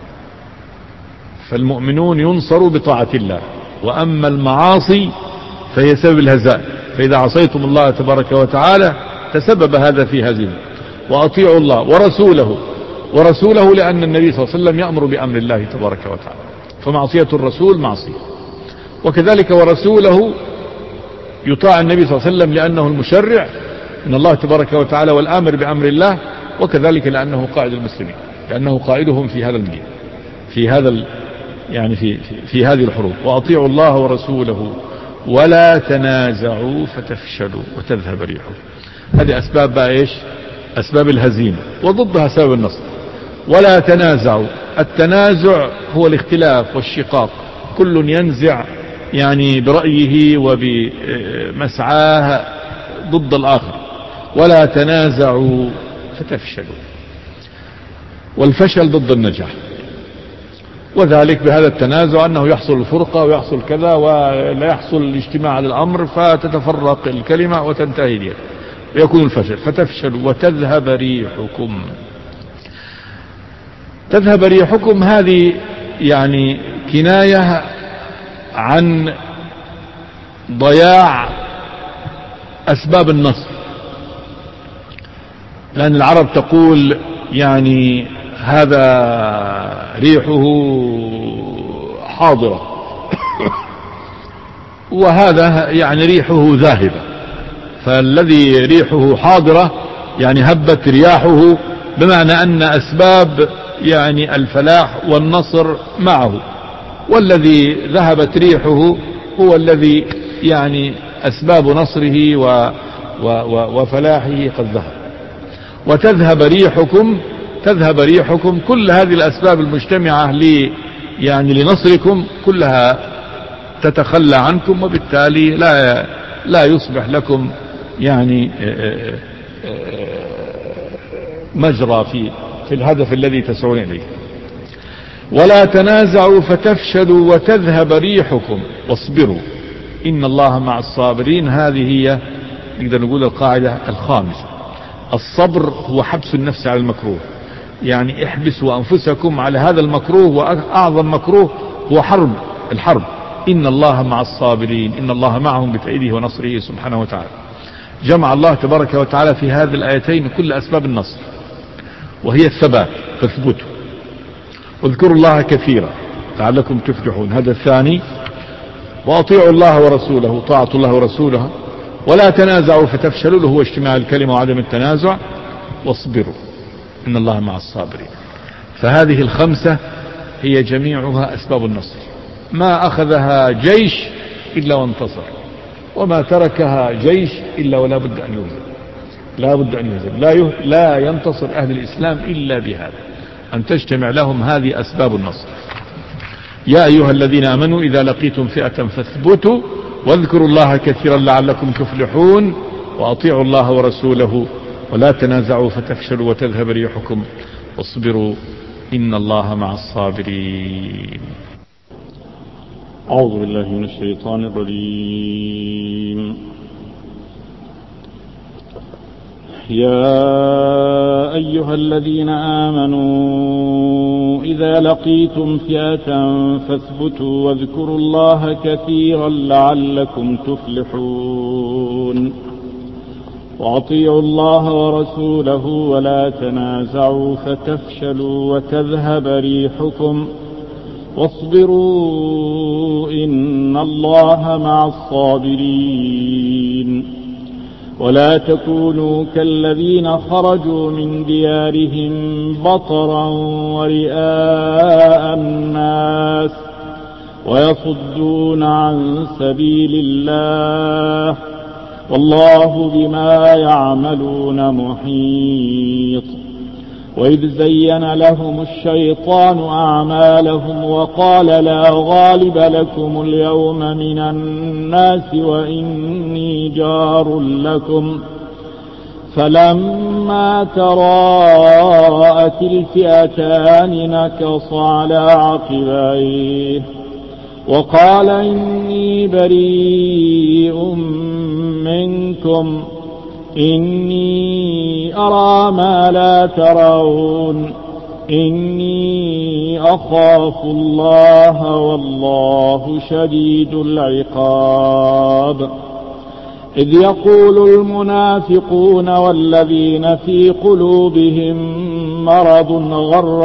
فالمؤمنون ينصروا بطاعة الله، وأما المعاصي فهي سبب الهزائم، فإذا عصيتم الله تبارك وتعالى تسبب هذا في هزيمة. وأطيعوا الله ورسوله لأن النبي صلى الله عليه وسلم يأمر بأمر الله تبارك وتعالى، فمعصية الرسول معصية. وكذلك ورسوله يطاع النبي صلى الله عليه وسلم لأنه المشرع من الله تبارك وتعالى والآمر بأمر الله، وكذلك لأنه قائد المسلمين، لأنه قائدهم في هذا المجال، في هذا يعني في هذه الحروب. وأطيعوا الله ورسوله ولا تنازعوا فتفشلوا وتذهب ريحكم. هذه أسباب بقى إيش؟ أسباب الهزيمة، وضدها سبب النصر. ولا تنازعوا، التنازع هو الاختلاف والشقاق، كل ينزع يعني برأيه وبمسعاه ضد الآخر. ولا تنازعوا فتفشلوا، والفشل ضد النجاح، وذلك بهذا التنازع أنه يحصل الفرقة ويحصل كذا، ولا يحصل الاجتماع على الأمر فتتفرق الكلمة وتنتهي دي، ويكون الفشل. فتفشلوا وتذهب ريحكم. تذهب ريحكم هذه يعني كناية عن ضياع أسباب النصر، لأن العرب تقول يعني هذا ريحه حاضرة وهذا يعني ريحه ذاهبة. فالذي ريحه حاضرة يعني هبت رياحه، بمعنى أن أسباب يعني الفلاح والنصر معه، والذي ذهبت ريحه هو الذي يعني أسباب نصره وفلاحه قد ذهب. وتذهب ريحكم، تذهب ريحكم، كل هذه الأسباب المجتمعة يعني لنصركم كلها تتخلى عنكم، وبالتالي لا يصبح لكم يعني مجرى في الهدف الذي تسعون إليه. ولا تنازعوا فتفشلوا وتذهب ريحكم واصبروا إن الله مع الصابرين. هذه هي نقدر نقول القاعدة الخامسة. الصبر هو حبس النفس على المكروه، يعني احبسوا أنفسكم على هذا المكروه، وأعظم مكروه هو الحرب. إن الله مع الصابرين، إن الله معهم بتأييده ونصره سبحانه وتعالى. جمع الله تبارك وتعالى في هذه الآيتين كل أسباب النصر، وهي الثبات، فاثبتوا واذكروا الله كثيرا لعلكم تفلحون. هذا الثاني. وأطيعوا الله ورسوله، طاعة الله ورسوله. ولا تنازعوا فتفشلوا، له هو اجتماع الكلمة وعدم التنازع. واصبروا إن الله مع الصابرين. فهذه الخمسة هي جميعها أسباب النصر. ما أخذها جيش إلا وانتصر، وما تركها جيش إلا ولا بد أن يهزم، لا بد أن يهزم. لا ينتصر أهل الإسلام إلا بهذا، أن تجتمع لهم هذه أسباب النصر. يا أيها الذين آمنوا إذا لقيتم فئة فاثبتوا واذكروا الله كثيرا لعلكم تفلحون. وأطيعوا الله ورسوله ولا تنازعوا فتفشلوا وتذهب ريحكم واصبروا إن الله مع الصابرين. أعوذ بالله من الشيطان الرجيم. يا أيها الذين آمنوا إذا لقيتم فئة فاثبتوا واذكروا الله كثيرا لعلكم تفلحون. وأطيعوا الله ورسوله ولا تنازعوا فتفشلوا وتذهب ريحكم واصبروا إن الله مع الصابرين. ولا تكونوا كالذين خرجوا من ديارهم بطرا ورئاء الناس ويصدون عن سبيل الله والله بما يعملون محيط. وإذ زين لهم الشيطان أعمالهم وقال لا غالب لكم اليوم من الناس وإني جار لكم فلما تراءت الفئتان نكص على عقبيه وقال إني بريء منكم إني أرى ما لا ترون إني أخاف الله والله شديد العقاب. إذ يقول المنافقون والذين في قلوبهم مرض غر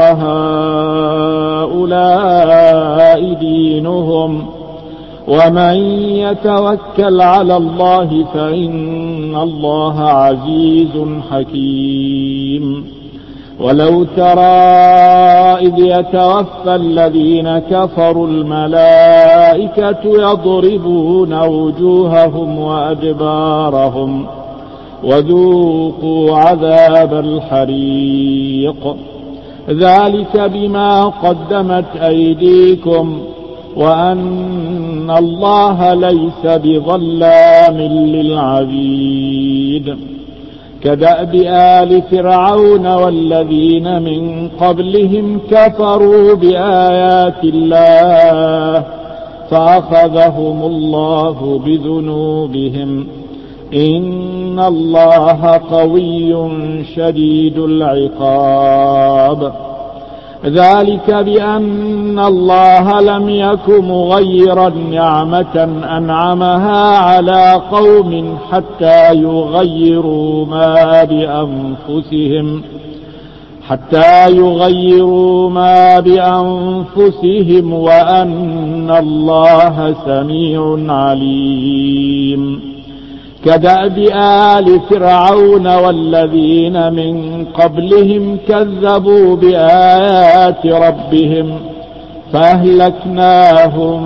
هؤلاء دينهم ومن يتوكل على الله فإن الله عزيز حكيم. ولو ترى إذ يتوفى الذين كفروا الملائكة يضربون وجوههم وأدبارهم وذوقوا عذاب الحريق ذلك بما قدمت أيديكم وأن الله ليس بظلام للعبيد. كدأب آل فرعون والذين من قبلهم كفروا بآيات الله فأخذهم الله بذنوبهم إن الله قوي شديد العقاب. ذلك بأن الله لم يك مغيرا نعمة أنعمها على قوم حتى يغيروا ما بأنفسهم وأن الله سميع عليم. كدأب آل فرعون والذين من قبلهم كذبوا بآيات ربهم فأهلكناهم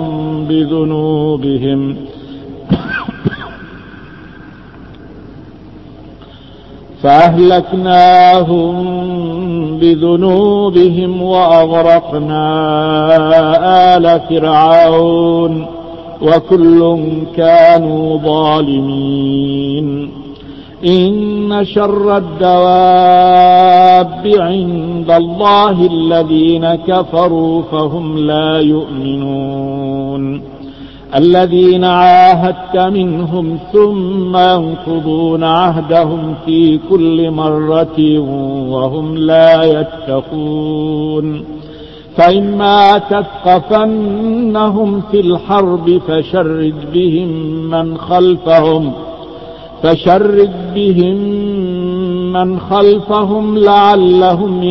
بذنوبهم وأغرقنا آل فرعون وكل كانوا ظالمين. إن شر الدواب عند الله الذين كفروا فهم لا يؤمنون. الذين عاهدت منهم ثم ينقضون عهدهم في كل مرة وهم لا يتقون. فإما تثقفنهم في الحرب فشرد بهم من خلفهم لعلهم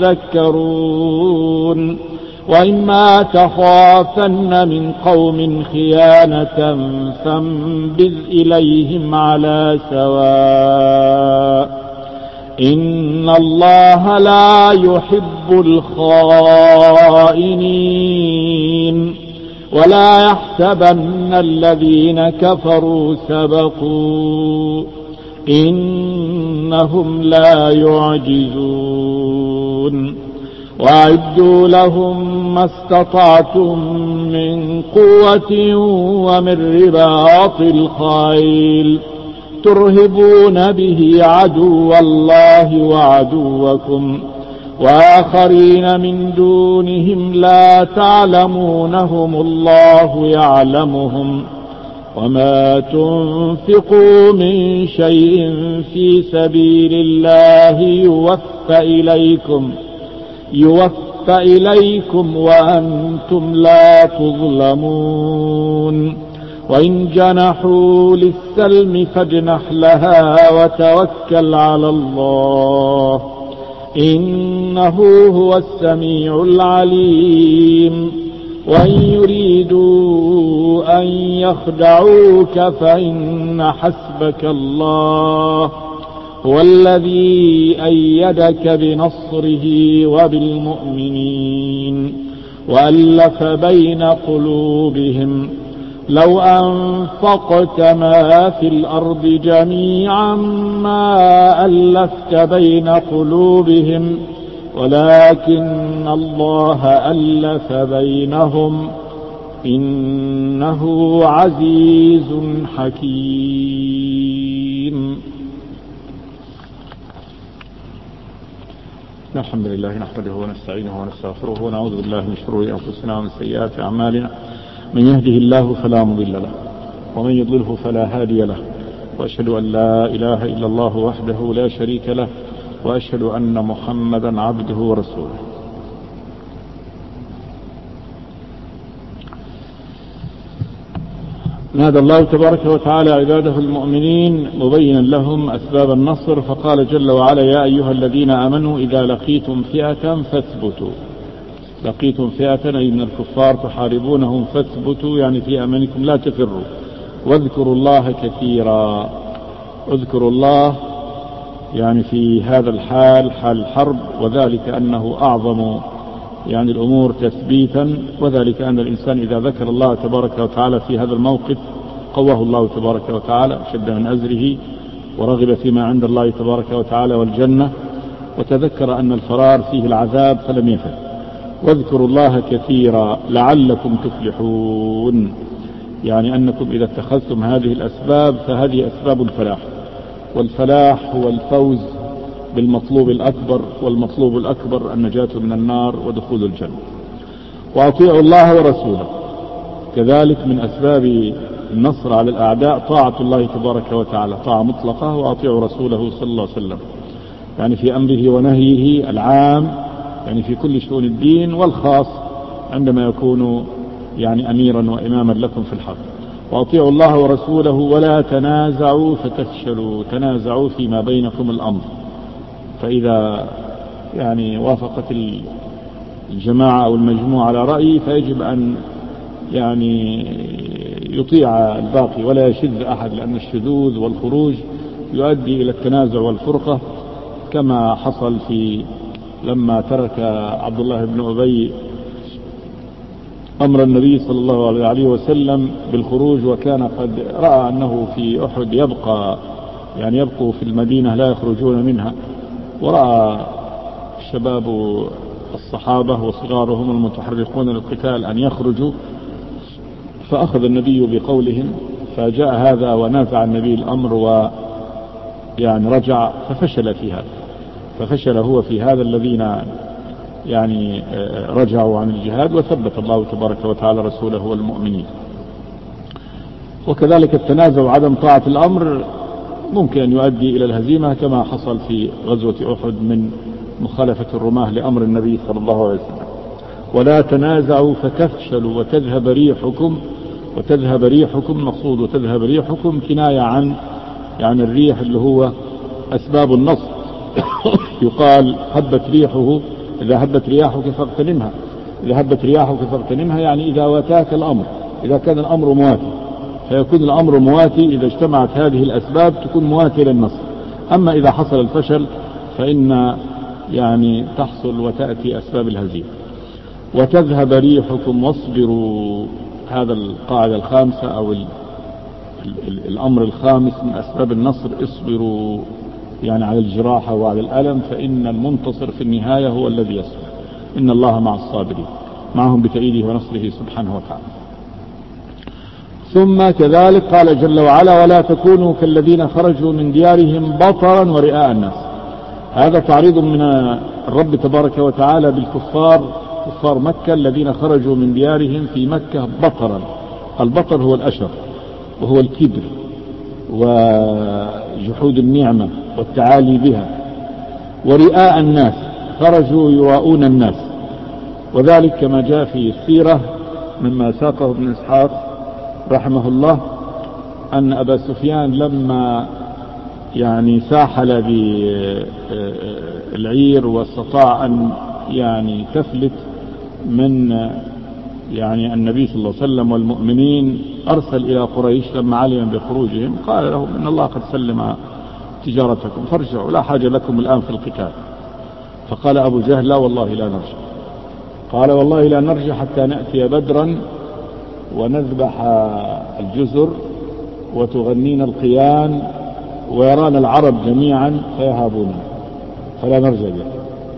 يذكرون. وإما تخافن من قوم خيانة فانبذ إليهم على سواء إن الله لا يحب الخائنين. ولا يحسبن الذين كفروا سبقوا إنهم لا يعجزون. وأعدوا لهم ما استطعتم من قوة ومن رباط الخيل ترهبون به عدو الله وعدوكم وآخرين من دونهم لا تعلمونهم الله يعلمهم. وما تنفقوا من شيء في سبيل الله يوفى إليكم وأنتم لا تظلمون. وإن جنحوا للسلم فاجنح لها وتوكل على الله إنه هو السميع العليم وإن يريدوا أن يخدعوك فإن حسبك الله هو الذي أيدك بنصره وبالمؤمنين وألف بين قلوبهم لو أنفقت ما في الأرض جميعا ما ألفت بين قلوبهم ولكن الله ألف بينهم إنه عزيز حكيم. الحمد لله نحمده ونستعينه ونستغفره ونعوذ بالله من شرور أنفسنا ومن سيئات أعمالنا من يهده الله فلا مضل له ومن يضلله فلا هادي له وأشهد أن لا إله إلا الله وحده لا شريك له وأشهد أن محمدا عبده ورسوله. نادى الله تبارك وتعالى عباده المؤمنين مبينا لهم أسباب النصر فقال جل وعلا يا أيها الذين آمنوا إذا لقيتم فئة فاثبتوا. لقيتم فئة أي من الكفار تحاربونهم فاثبتوا يعني في أمانكم لا تفروا واذكروا الله كثيرا. اذكروا الله يعني في هذا الحال حال الحرب وذلك أنه أعظم يعني الأمور تثبيتا وذلك أن الإنسان إذا ذكر الله تبارك وتعالى في هذا الموقف قواه الله تبارك وتعالى شد من أزره ورغب فيما عند الله تبارك وتعالى والجنة وتذكر أن الفرار فيه العذاب فلم يفل. واذكروا الله كثيرا لعلكم تفلحون يعني أنكم إذا اتخذتم هذه الأسباب فهذه أسباب الفلاح والفلاح هو الفوز بالمطلوب الأكبر والمطلوب الأكبر النجاة من النار ودخول الجنة. وأطيعوا الله ورسوله كذلك من أسباب النصر على الأعداء طاعة الله تبارك وتعالى طاعة مطلقة وأطيعوا رسوله صلى الله عليه وسلم يعني في أمره ونهيه العام يعني في كل شؤون الدين والخاص عندما يكون يعني أميرا وإماما لكم في الحرب. وأطيعوا الله ورسوله ولا تنازعوا فتفشلوا. تنازعوا فيما بينكم الأمر فإذا يعني وافقت الجماعة أو المجموعة على رأي فيجب أن يعني يطيع الباقي ولا يشذ أحد لأن الشذوذ والخروج يؤدي إلى التنازع والفرقة كما حصل في لما ترك عبد الله بن أبي أمر النبي صلى الله عليه وسلم بالخروج وكان قد رأى أنه في أحد يبقوا في المدينة لا يخرجون منها ورأى الشباب الصحابة وصغارهم المتحرقون للقتال أن يخرجوا فأخذ النبي بقولهم فجاء هذا ونازع النبي الأمر ويعني رجع ففشل في هذا ففشل هو في هذا الذين يعني رجعوا عن الجهاد وثبت الله تبارك وتعالى رسوله والمؤمنين. وكذلك التنازع وعدم طاعة الأمر ممكن أن يؤدي إلى الهزيمة كما حصل في غزوة أحد من مخالفة الرماة لأمر النبي صلى الله عليه وسلم. ولا تنازعوا فتفشلوا وتذهب ريحكم. وتذهب ريحكم مقصود وتذهب ريحكم كناية عن يعني الريح اللي هو أسباب النصر يقال هبت ريحه إذا هبت رياحك فاغتنمها. إذا هبت رياحك فاغتنمها يعني إذا واتاك الأمر إذا كان الأمر مواتي فيكون الأمر مواتي إذا اجتمعت هذه الأسباب تكون مواتي للنصر. أما إذا حصل الفشل فإن يعني تحصل وتأتي أسباب الهزيمة. وتذهب ريحكم واصبروا. هذا القاعدة الخامسة أو الأمر الخامس من أسباب النصر اصبروا يعني على الجراحة وعلى الألم فإن المنتصر في النهاية هو الذي يصبر. إن الله مع الصابرين معهم بتأييده ونصره سبحانه وتعالى. ثم كذلك قال جل وعلا ولا تكونوا كالذين خرجوا من ديارهم بطرا ورئاء الناس. هذا تعريض من الرب تبارك وتعالى بالكفار كفار مكة الذين خرجوا من ديارهم في مكة بطرا. البطر هو الأشر وهو الكبر وجحود النعمة والتعالي بها. ورئاء الناس خرجوا يراؤون الناس وذلك كما جاء في السيرة مما ساقه ابن إسحاق رحمه الله أن أبا سفيان لما يعني ساحل بالعير واستطاع أن يعني تفلت من يعني النبي صلى الله عليه وسلم والمؤمنين، أرسل إلى قريش لما علم بخروجهم قال لهم إن الله قد سلم تجارتكم فارجعوا، لا حاجة لكم الآن في القتال. فقال أبو جهل لا والله لا نرجع. قال والله لا نرجع حتى نأتي بدرا ونذبح الجزر وتغنين القيان ويرانا العرب جميعا فيهابون فلا نرجع به.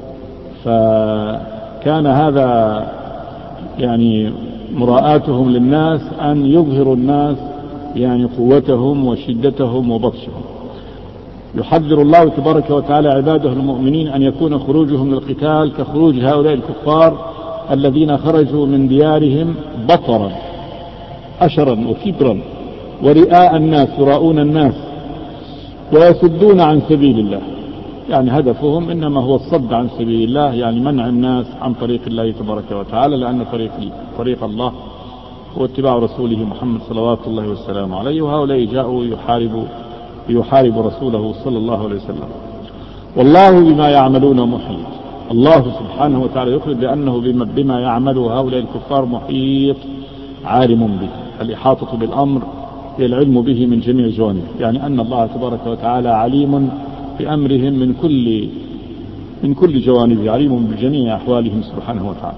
فكان هذا يعني مراءاتهم للناس أن يظهروا الناس يعني قوتهم وشدتهم وبطشهم. يحذر الله تبارك وتعالى عباده المؤمنين أن يكون خروجهم للقتال كخروج هؤلاء الكفار الذين خرجوا من ديارهم بطرا أشرا وكبرا ورئاء الناس، يراؤون الناس ويصدون عن سبيل الله. يعني هدفهم إنما هو الصد عن سبيل الله، يعني منع الناس عن طريق الله تبارك وتعالى، لأن طريق الله هو اتباع رسوله محمد صلوات الله والسلام عليه. وهؤلاء جاءوا يحارب رسوله صلى الله عليه وسلم. والله بما يعملون محيط. الله سبحانه وتعالى يخبر بأنه بما يعمل هؤلاء الكفار محيط عالم به. الإحاطة بالأمر هي العلم به من جميع جوانبه، يعني أن الله تبارك وتعالى عليم بأمرهم من كل جوانبه، عليم بجميع أحوالهم سبحانه وتعالى.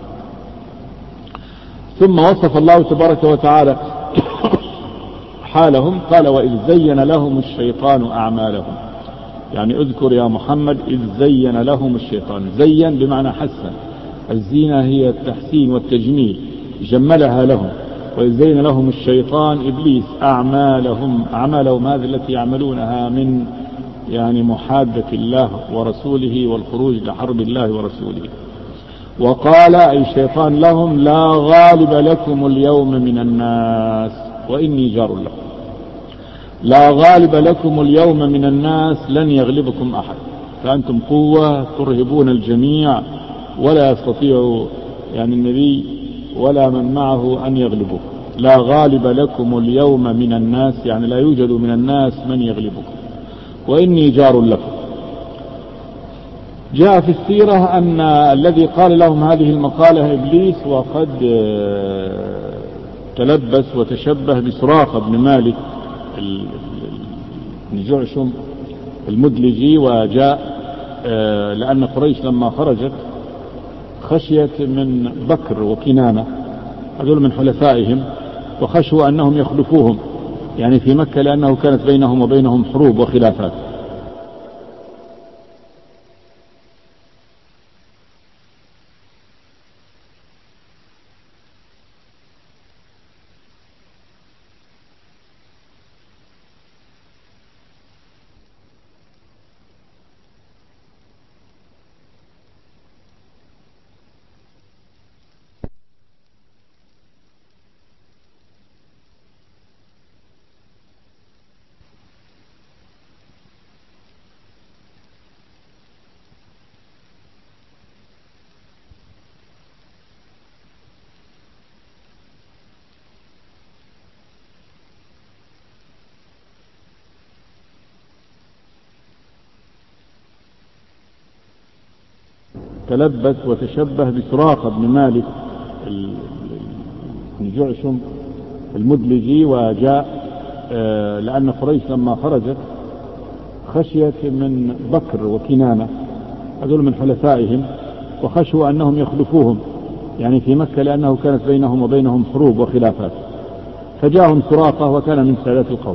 ثم وصف الله تبارك وتعالى حالهم قال وإذ زين لهم الشيطان أعمالهم. يعني اذكر يا محمد إذ زين لهم الشيطان. زين بمعنى حسن، الزينة هي التحسين والتجميل، جملها لهم. وإذ زين لهم الشيطان إبليس أعمالهم هذه التي يعملونها من يعني محادة الله ورسوله والخروج لحرب الله ورسوله. وقال أي الشيطان لهم لا غالب لكم اليوم من الناس وإني جار لكم. لا غالب لكم اليوم من الناس، لن يغلبكم أحد، فأنتم قوة ترهبون الجميع ولا يستطيع يعني النبي ولا من معه أن يغلبكم. لا غالب لكم اليوم من الناس، يعني لا يوجد من الناس من يغلبكم وإني جار لكم. جاء في السيرة أن الذي قال لهم هذه المقالة إبليس، وقد تلبس وتشبه بسراقة بن مالك بن جعشم المدلجي، وجاء لأن قريش لما خرجت خشيت من بكر وكنانة، هذول من حلفائهم، وخشوا أنهم يخلفوهم يعني في مكة، لأنه كانت بينهم وبينهم حروب وخلافات. تلبس وتشبه بسراقة بن مالك بن جعشم المدلجي، وجاء لأن قريش لما خرجت خشيت من بكر وكنانة، هذول من حلفائهم، وخشوا أنهم يخلفوهم يعني في مكة، لأنه كانت بينهم وبينهم حروب وخلافات. فجاءهم سراقة وكان من سادات القوم،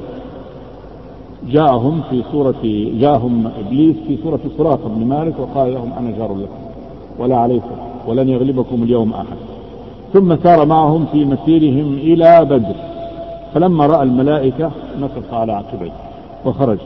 جاءهم إبليس في صورة سراقة بن مالك وقال لهم أنا جار لكم ولا عليكم ولن يغلبكم اليوم أحد. ثم سار معهم في مسيرهم إلى بدر، فلما رأى الملائكة نصف على عقبيه وخرج،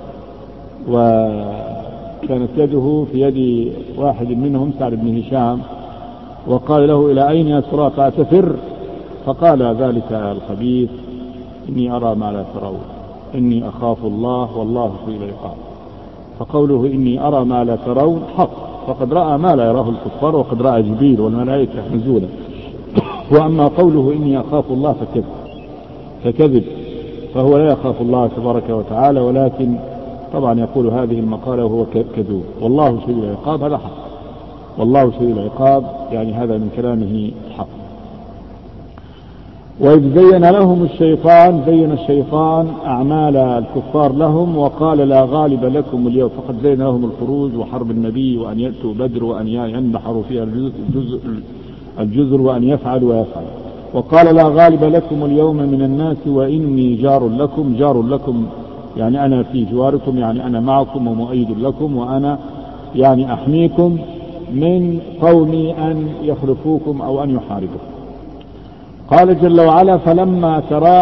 وكانت يده في يد واحد منهم سعد بن هشام، وقال له إلى أين يا سراقة تفر؟ فقال ذلك الخبيث إني أرى ما لا ترون، إني أخاف الله والله في العقاب. فقوله إني أرى ما لا ترون حق، فقد رأى ما لا يراه الكفار، وقد رأى جبريل والملائكة نزولا. وأما قوله إني أخاف الله فكذب، ككذب، فهو لا يخاف الله تبارك وتعالى، ولكن طبعا يقول هذه المقالة وهو كذوب. والله شديد العقاب، هذا حق، والله شديد العقاب، يعني هذا من كلامه حق. وإذ زين لهم الشيطان، زين الشيطان أعمال الكفار لهم وقال لا غالب لكم اليوم، فقد زين لهم الخروج وحرب النبي وأن يأتوا بدر وأن ينبحروا فيها الجزر وأن يفعلوا ويفعل. وقال لا غالب لكم اليوم من الناس وإني جار لكم، جار لكم يعني أنا في جواركم، يعني أنا معكم ومؤيد لكم، وأنا يعني أحميكم من قومي أن يخلفوكم أو أن يحاربوكم. قال جل وعلا فلما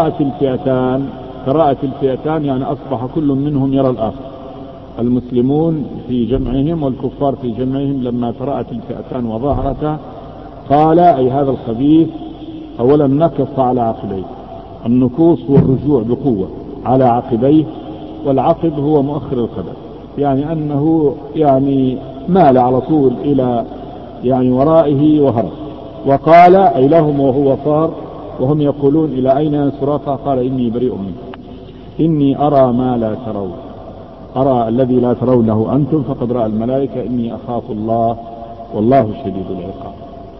تراءت الفئتان يعني أصبح كل منهم يرى الآخر، المسلمون في جمعهم والكفار في جمعهم، لما تراءت الفئتان وظهرتا قال أي هذا الخبيث أولا نكص على عقبيه، النكوص والرجوع بقوة على عقبيه، والعقب هو مؤخر القدم، يعني أنه يعني مال على طول إلى يعني ورائه وهرب. وقال أي لهم وهو صار وهم يقولون إلى أين سراقة، قال إني بريء منه، إني أرى ما لا ترون، أرى الذي لا ترونه أنتم فقد رأى الملائكة، إني أخاف الله والله شديد العقاب.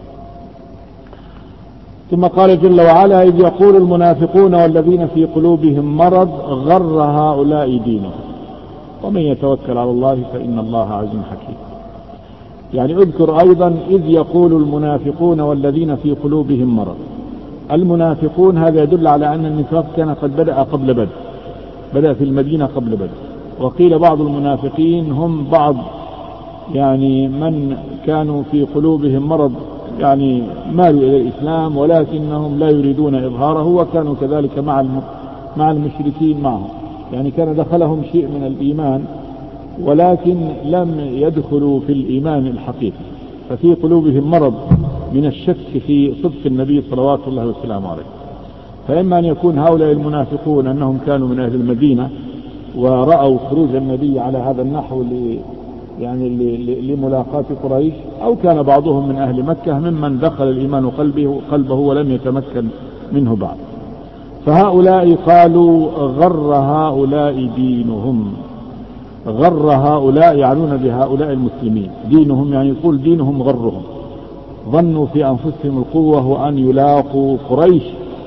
ثم قال جل وعلا إذ يقول المنافقون والذين في قلوبهم مرض غر هؤلاء دينهم ومن يتوكل على الله فإن الله عزيز حكيم. يعني اذكر أيضا إذ يقول المنافقون والذين في قلوبهم مرض. المنافقون هذا يدل على أن النفاق كان قد بدأ قبل بدر، بدأ في المدينة قبل بدر. وقيل بعض المنافقين هم بعض يعني من كانوا في قلوبهم مرض، يعني مالوا إلى الإسلام ولكنهم لا يريدون إظهاره، وكانوا كذلك مع المشركين معهم، يعني كان دخلهم شيء من الإيمان ولكن لم يدخلوا في الإيمان الحقيقي، ففي قلوبهم مرض من الشك في صدق النبي صلوات الله وسلامه عليه. فإما أن يكون هؤلاء المنافقون أنهم كانوا من أهل المدينة ورأوا خروج النبي على هذا النحو يعني لملاقاة قريش، أو كان بعضهم من أهل مكة ممن دخل الإيمان قلبه ولم يتمكن منه بعد. فهؤلاء قالوا غر هؤلاء دينهم، غر هؤلاء يعنون بهؤلاء المسلمين دينهم، يعني يقول دينهم غرهم، ظنوا في أنفسهم القوة وأن يلاقوا قريش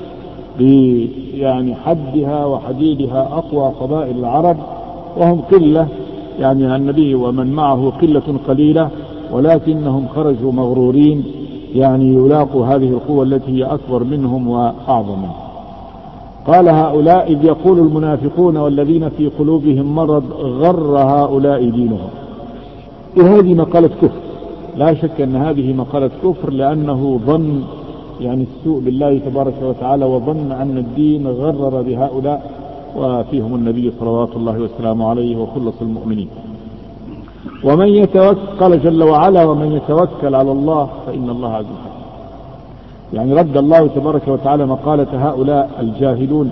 يعني حدها وحديدها أقوى قبائل العرب، وهم قلة، يعني النبي ومن معه قلة قليلة، ولكنهم خرجوا مغرورين، يعني يلاقوا هذه القوة التي هي أكبر منهم وأعظم منهم. قال هؤلاء إذ يقول المنافقون والذين في قلوبهم مرض غر هؤلاء دينهم. هذه مقالة كفر، لا شك أن هذه مقالة كفر، لأنه ظن يعني السوء بالله تبارك وتعالى، وظن أن الدين غرر بهؤلاء وفيهم النبي صلوات الله وسلامه عليه وخلص المؤمنين. ومن يتوكل، قال جل وعلا ومن يتوكل على الله فإن الله عزيز حكيم. يعني رد الله تبارك وتعالى مقالة هؤلاء الجاهلون،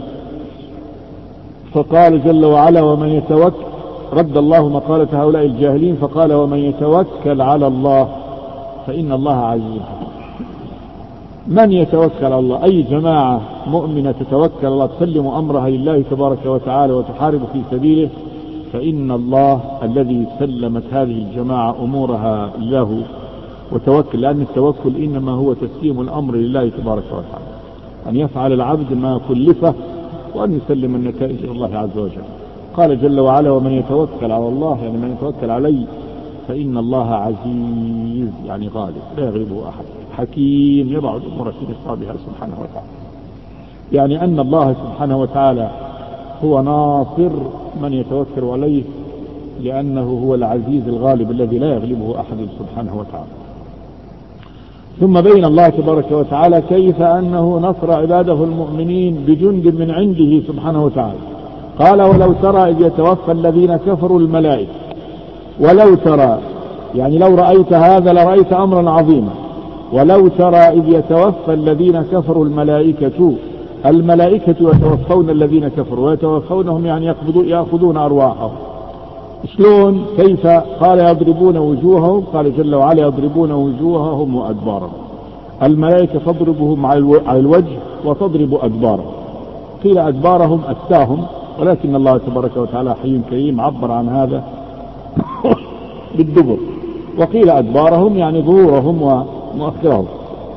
فقال جل وعلا ومن يتوكل، رد الله مقالة هؤلاء الجاهلين فقال ومن يتوكل على الله فإن الله عزيز حكيم. من يتوكل على الله، أي جماعة مؤمنة تتوكل الله، تسلم أمرها لله تبارك وتعالى وتحارب في سبيله، فإن الله الذي سلمت هذه الجماعة أمورها له وتوكل، لأن التوكل إنما هو تسليم الأمر لله تبارك وتعالى، أن يفعل العبد ما كلفه وأن يسلم النتائج إلى الله عز وجل. قال جل وعلا ومن يتوكل على الله، يعني من يتوكل عليه، فإن الله عزيز يعني غالب لا يغلبه أحد، حكيم يضع الأمور في نصابها سبحانه وتعالى. يعني أن الله سبحانه وتعالى هو ناصر من يتوكل عليه، لأنه هو العزيز الغالب الذي لا يغلبه أحد سبحانه وتعالى. ثم بين الله تبارك وتعالى كيف أنه نصر عباده المؤمنين بجند من عنده سبحانه وتعالى. قال ولو ترى إذ يتوفى الذين كفروا الملائكة، ولو ترى يعني لو رأيت هذا لرأيت أمرا عظيما. ولو ترى إذ يتوفى الذين كفروا الملائكة يتوفون الذين كفروا، ويتوفونهم يعني يأخذون أرواحهم. شلون كيف؟ قال يضربون وجوههم، قال جل وعلا يضربون وجوههم وأدبارهم. الملائكة تضربهم على الوجه وتضرب أدبارهم. وقيل أدبارهم أتاهم، ولكن الله تبارك وتعالى حي كريم عبر عن هذا بالدبر. وقيل أدبارهم يعني ظهورهم ومؤخرهم.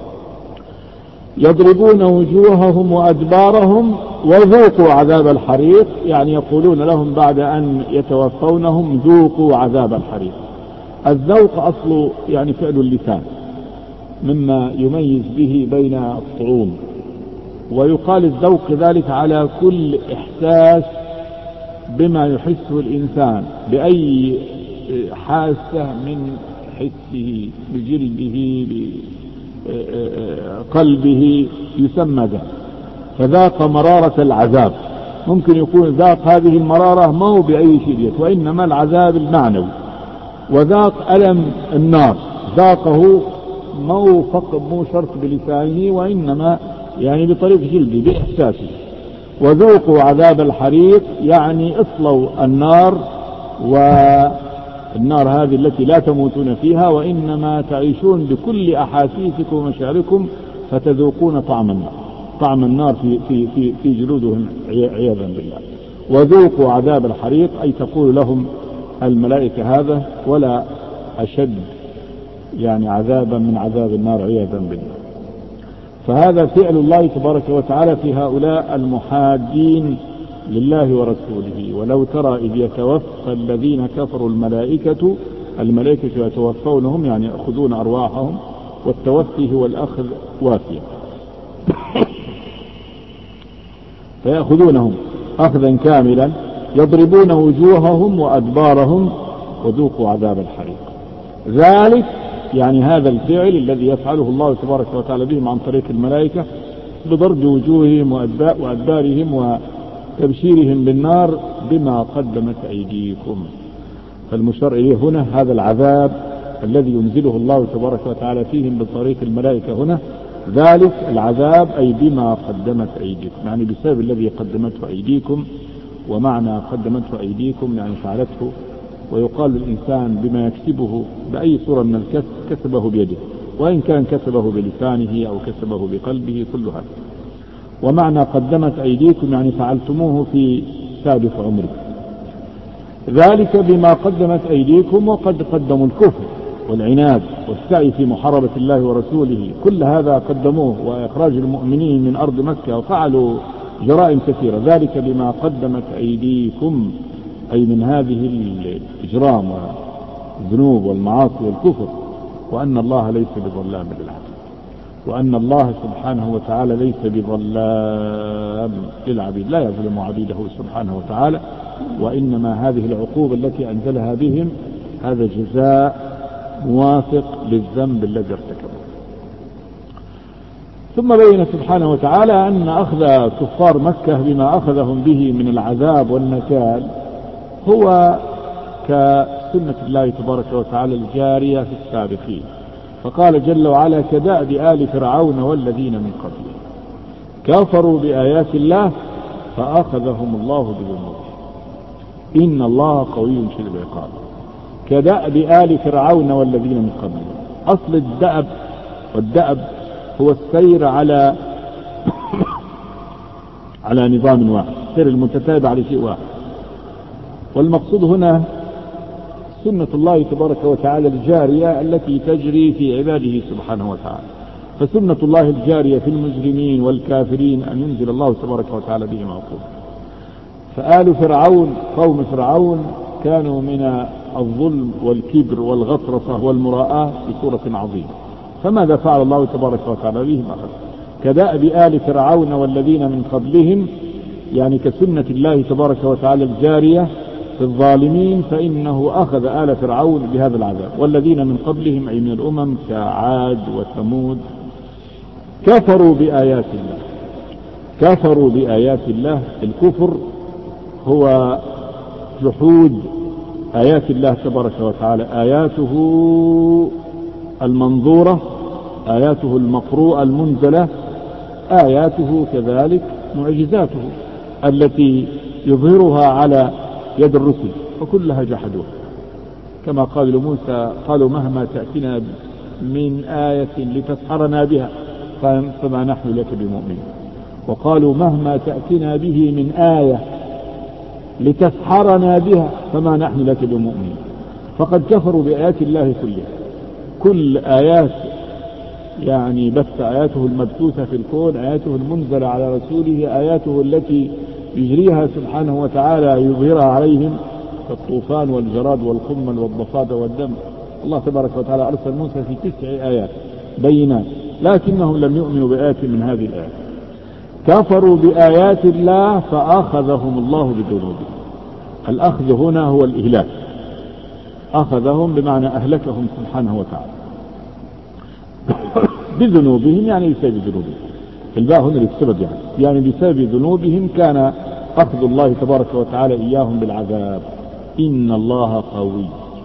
يضربون وجوههم وأدبارهم وذوقوا عذاب الحريق، يعني يقولون لهم بعد أن يتوفونهم ذوقوا عذاب الحريق. الذوق أصل يعني فعل اللسان، مما يميز به بين الطعوم، ويقال الذوق ذلك على كل إحساس بما يحسه الإنسان بأي حاسة من حسه بجلده بقلبه يسمى ذاق. فذاق مرارة العذاب، ممكن يكون ذاق هذه المرارة ما هو بأي شيء، وإنما العذاب المعنوي. وذاق ألم النار، ذاقه مو شرط بلسانه، وإنما يعني بطريق جلده بإحساسه. وذوقوا عذاب الحريق يعني اصلوا النار، والنار هذه التي لا تموتون فيها وإنما تعيشون بكل أحاسيسكم ومشاعركم، فتذوقون طعم النار في جلودهم عياذا بالله. وذوقوا عذاب الحريق أي تقول لهم الملائكة هذا ولا أشد يعني عذابا من عذاب النار عياذا بالله. فهذا فعل الله تبارك وتعالى في هؤلاء المحادين لله ورسوله. ولو ترى إذ يتوفى الذين كفروا الملائكة يتوفونهم يعني يأخذون أرواحهم، والتوفي هو الأخذ وافيا، فيأخذونهم أخذا كاملا. يضربون وجوههم وأدبارهم وذوقوا عذاب الحريق. ذلك يعني هذا الفعل الذي يفعله الله تبارك وتعالى بهم عن طريق الملائكة بضرب وجوههم وأدبارهم وتبشيرهم بالنار بما قدمت أيديكم. فالمشار إليه هنا هذا العذاب الذي ينزله الله تبارك وتعالى فيهم بطريق الملائكة هنا، ذلك العذاب أي بما قدمت أيديكم، يعني بسبب الذي قدمته أيديكم. ومعنى قدمته أيديكم يعني فعلته. ويقال للإنسان بما يكسبه بأي صورة من الكسب كسبه بيده، وإن كان كسبه بلسانه أو كسبه بقلبه كل هذا. ومعنى قدمت أيديكم يعني فعلتموه في سابق عمركم. ذلك بما قدمت أيديكم، وقد قدموا الكفر والعناد والسعي في محاربة الله ورسوله، كل هذا قدموه، وإخراج المؤمنين من أرض مكة، وفعلوا جرائم كثيرة. ذلك بما قدمت أيديكم أي من هذه الإجرام والذنوب والمعاصي والكفر. وأن الله ليس بظلام للعبيد، وأن الله سبحانه وتعالى ليس بظلام للعبيد، لا يظلم عبيده سبحانه وتعالى. وإنما هذه العقوبة التي أنزلها بهم هذا جزاء موافق للذنب الذي ارتكبه. ثم بين سبحانه وتعالى أن أخذ كفار مكة بما أخذهم به من العذاب والنكال هو كسنة الله تبارك وتعالى الجارية في السابقين. فقال جل وعلا كدأب آل فرعون والذين من قبلهم كفروا بآيات الله فأخذهم الله بذنوبهم إن الله قوي شديد العقاب. كدأب آل فرعون والذين من قبلهم، أصل والدأب هو السير على نظام واحد، سير المتتابع على شيء واحد. والمقصود هنا سنة الله تبارك وتعالى الجارية التي تجري في عباده سبحانه وتعالى. فسنة الله الجارية في المجرمين والكافرين أن ينزل الله تبارك وتعالى بهم عقوبة. فآل فرعون قوم فرعون كانوا من الظلم والكبر والغطرسة والمراءة بصورة عظيمة. فماذا فعل الله تبارك وتعالى بهم؟ كدأب آل فرعون والذين من قبلهم، يعني كسنة الله تبارك وتعالى الجارية في الظالمين، فإنه أخذ آل فرعون بهذا العذاب. والذين من قبلهم أي من الأمم كعاد وثمود كفروا بآيات الله. الكفر هو جحود آيات الله تبارك وتعالى، آياته المنظورة، آياته المقروءة المنزلة، آياته كذلك معجزاته التي يظهرها على يد الرسل، وكلها جحدوها. كما قال لموسى قالوا مهما تأتنا من آية لتسحرنا بها فما نحن لك بمؤمنين. وقالوا مهما تأتنا به من آية لتسحرنا بها فما نحن لك بمؤمنين. فقد كفروا بآيات الله كلها، كل آيات يعني بث آياته المبثوثة في الكون، آياته المنزلة على رسوله، آياته التي يجريها سبحانه وتعالى يظهرها عليهم كالطوفان والجراد والقمل والضفادع والدم. الله تبارك وتعالى أرسل موسى في 9 آيات بينات، لكنهم لم يؤمنوا بآية من هذه الآيات. كفروا بآيات الله فأخذهم الله بذنوبهم. الأخذ هنا هو الإهلاك، أخذهم بمعنى أهلكهم سبحانه وتعالى بذنوبهم، يعني بسبب ذنوبهم. الباء هنا للسبب، يعني بسبب ذنوبهم كان أخذ الله تبارك وتعالى إياهم بالعذاب. إن الله قوي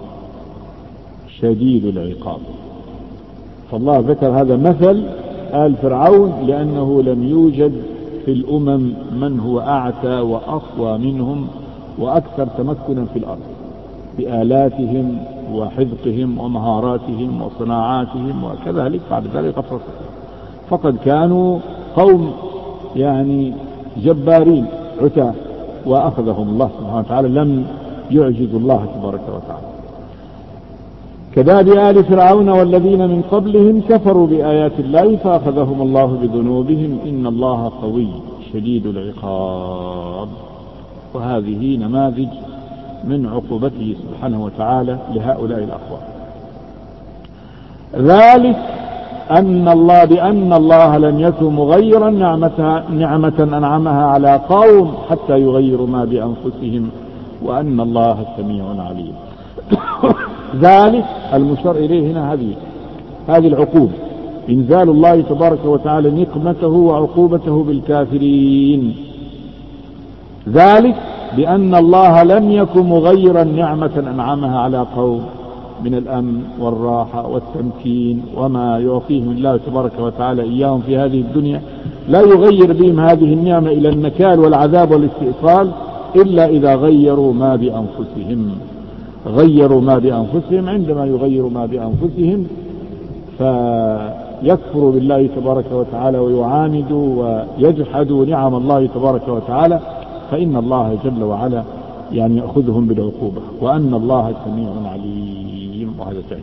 شديد العقاب. فالله ذكر هذا مثل آل فرعون لأنه لم يوجد في الأمم من هو أعتى وأقوى منهم وأكثر تمكنا في الأرض بآلاتهم وحذقهم ومهاراتهم وصناعاتهم، وكذلك بعد ذلك فقد كانوا قوم يعني جبارين عتاة، وأخذهم الله سبحانه وتعالى، لم يعجزوا الله تبارك وتعالى. كذلك آل فرعون والذين من قبلهم كفروا بآيات الله فأخذهم الله بذنوبهم. إن الله قوي شديد العقاب. وهذه نماذج من عقوبته سبحانه وتعالى لهؤلاء الأقوام. ذلك بأن الله لم يكن مغيرا نعمة أنعمها على قوم حتى يغيروا ما بأنفسهم وأن الله سميع عليم. ذلك المشار إليه هنا هذه العقوبة، إنزال الله تبارك وتعالى نقمته وعقوبته بالكافرين. ذلك بأن الله لم يكن مغيرا نعمة أنعمها على قوم من الأمن والراحة والتمكين وما يعطيهم الله تبارك وتعالى إياهم في هذه الدنيا، لا يغير بهم هذه النعمة إلى النكال والعذاب والاستئصال إلا إذا غيروا ما بأنفسهم. عندما يغيروا ما بأنفسهم فيكفروا بالله تبارك وتعالى ويعاندوا ويجحدوا نعم الله تبارك وتعالى، فإن الله جل وعلا يعني يأخذهم بالعقوبة. وأن الله سميع عليم.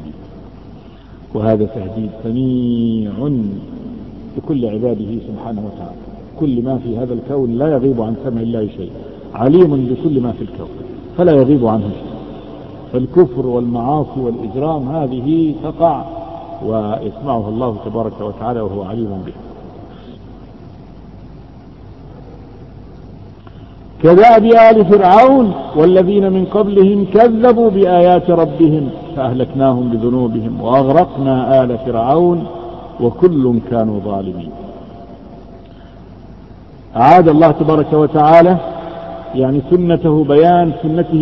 وهذا تهديد سميع لكل عباده سبحانه وتعالى. كل ما في هذا الكون لا يغيب عن سمع الله شيء، عليم بكل ما في الكون فلا يغيب عنه شيء. فالكفر والمعاصي والإجرام هذه تقع ويسمعها الله تبارك وتعالى وهو عليم به. كذاب آل فرعون والذين من قبلهم كذبوا بآيات ربهم فأهلكناهم بذنوبهم وأغرقنا آل فرعون وكل كانوا ظالمين. أعاد الله تبارك وتعالى يعني بيان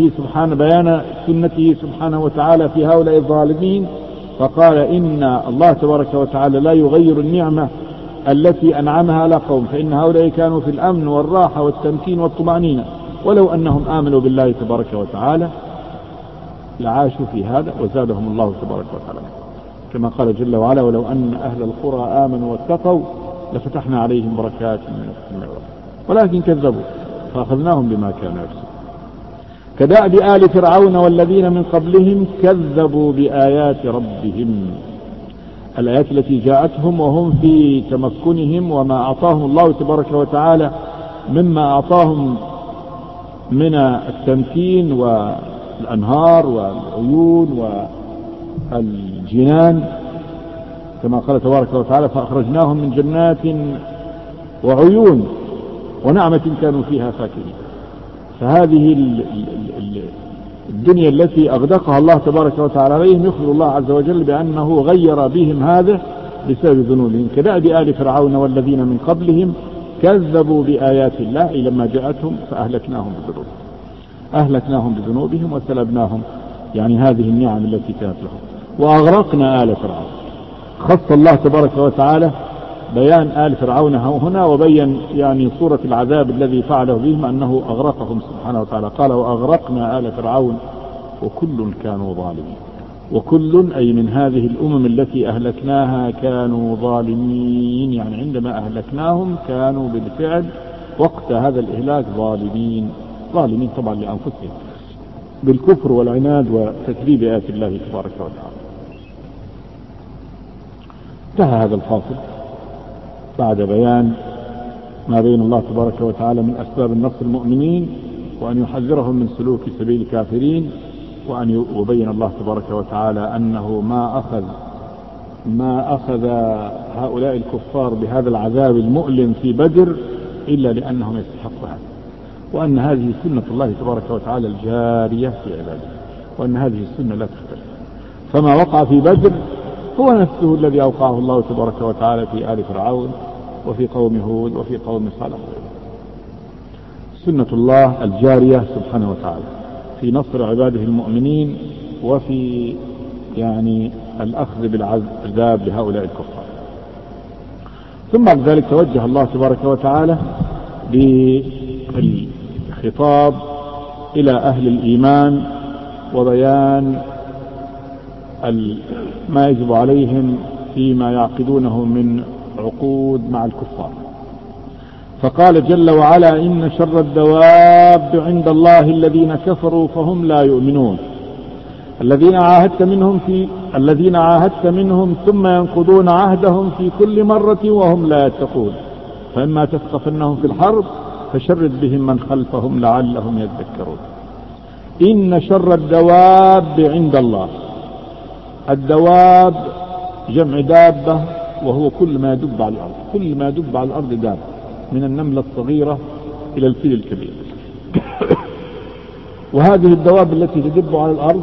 سنته سبحانه وتعالى في هؤلاء الظالمين، فقال إن الله تبارك وتعالى لا يغير النعمة التي أنعمها على قوم، فإن هؤلاء كانوا في الأمن والراحة والتمكين والطمأنينة، ولو أنهم آمنوا بالله تبارك وتعالى لعاشوا في هذا وزادهم الله تبارك وتعالى، كما قال جل وعلا ولو أن أهل القرى آمنوا واتقوا لفتحنا عليهم بركات من السماء ولكن كذبوا فأخذناهم بما كانوا يكسبون. كدأب آل فرعون والذين من قبلهم كذبوا بآيات ربهم، الآيات التي جاءتهم وهم في تمكنهم وما أعطاهم الله تبارك وتعالى مما أعطاهم من التمكين والأنهار والعيون والجنان، كما قال تبارك وتعالى فأخرجناهم من جنات وعيون ونعمة كانوا فيها فاكهين. فهذه الدنيا التي أغدقها الله تبارك وتعالى عليهم يخبر الله عز وجل بأنه غير بهم هذا بسبب ذنوبهم. كدأب آل فرعون والذين من قبلهم كذبوا بآيات الله لما جاءتهم فأهلكناهم بذنوبهم وسلبناهم يعني هذه النعم التي كانت لهم وأغرقنا آل فرعون. خص الله تبارك وتعالى بيان آل فرعون هنا وبين يعني صورة العذاب الذي فعله بهم أنه أغرقهم سبحانه وتعالى. قال وأغرقنا آل فرعون وكل كانوا ظالمين. وكل أي من هذه الأمم التي أهلكناها كانوا ظالمين، يعني عندما أهلكناهم كانوا بالفعل وقت هذا الإهلاك ظالمين طبعا لأنفسهم بالكفر والعناد وتكذيب آيات الله تبارك وتعالى. انتهى هذا الفاصل بعد بيان ما بين الله تبارك وتعالى من أسباب النصر المؤمنين وأن يحذرهم من سلوك سبيل الكافرين، وأن يبين الله تبارك وتعالى أنه ما أخذ هؤلاء الكفار بهذا العذاب المؤلم في بدر إلا لأنهم يستحقوا هذا، وأن هذه سنة الله تبارك وتعالى الجارية في عباده، وأن هذه السنة لا تختلف. فما وقع في بدر هو نفسه الذي أوقعه الله تبارك وتعالى في آل فرعون وفي قوم هود وفي قوم صالح. سنة الله الجارية سبحانه وتعالى في نصر عباده المؤمنين وفي يعني الأخذ بالعذاب لهؤلاء الكفار. ثم بعد ذلك توجه الله تبارك وتعالى بالخطاب إلى أهل الإيمان وبيان ما يجب عليهم فيما يعقدونه من عقود مع الكفار. فقال جل وعلا: إن شر الدواب عند الله الذين كفروا فهم لا يؤمنون، الذين عاهدت منهم ثم ينقضون عهدهم في كل مرة وهم لا يتقون، فإما تثقفنهم في الحرب فشرد بهم من خلفهم لعلهم يذكرون. إن شر الدواب عند الله، الدواب جمع دابة، وهو كل ما يدب على الأرض، كل ما يدب على الأرض دابة، من النملة الصغيرة إلى الفيل الكبير. وهذه الدواب التي تدب على الأرض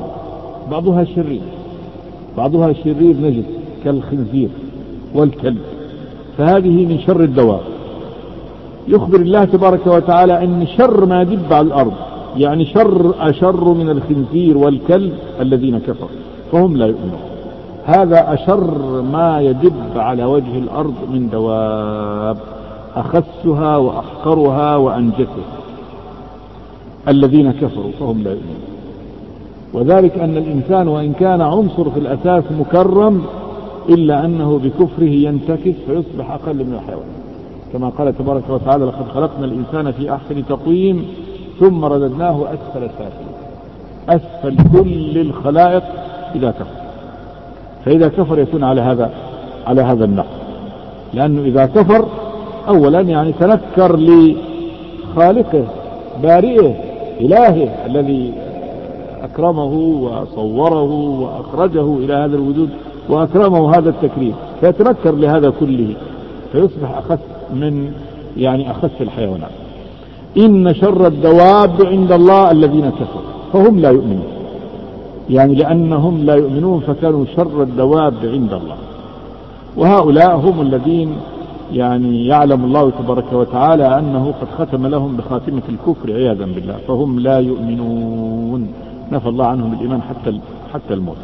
بعضها شرير نجس كالخنزير والكلب، فهذه من شر الدواب. يخبر الله تبارك وتعالى أن شر ما يدب على الأرض يعني أشر من الخنزير والكلب الذين كفروا فهم لا يؤمنون. هذا أشر ما يدب على وجه الأرض من دواب، أخسها وأحقرها وأنجسها الذين كفروا فهم لا يؤمنون. وذلك أن الإنسان وإن كان عنصر في الأساس مكرم إلا أنه بكفره ينتكس فيصبح أقل من الحيوان، كما قال تبارك وتعالى: لقد خلقنا الإنسان في أحسن تقويم ثم رددناه أسفل سافلين، أسفل كل الخلائق إذا كفر. فإذا كفر يكون على هذا النحو، لأنه إذا كفر أولا يعني تنكر لخالقه بارئه إلهه الذي أكرمه وصوره وأخرجه إلى هذا الوجود وأكرمه هذا التكريم، فيتنكر لهذا كله فيصبح أخس الحيوانات. إن شر الدواب عند الله الذين كفروا فهم لا يؤمنون، يعني لأنهم لا يؤمنون فكانوا شر الدواب عند الله. وهؤلاء هم الذين يعلم الله تبارك وتعالى أنه قد ختم لهم بخاتمة الكفر عياذا بالله، فهم لا يؤمنون، نفى الله عنهم الإيمان حتى الموت.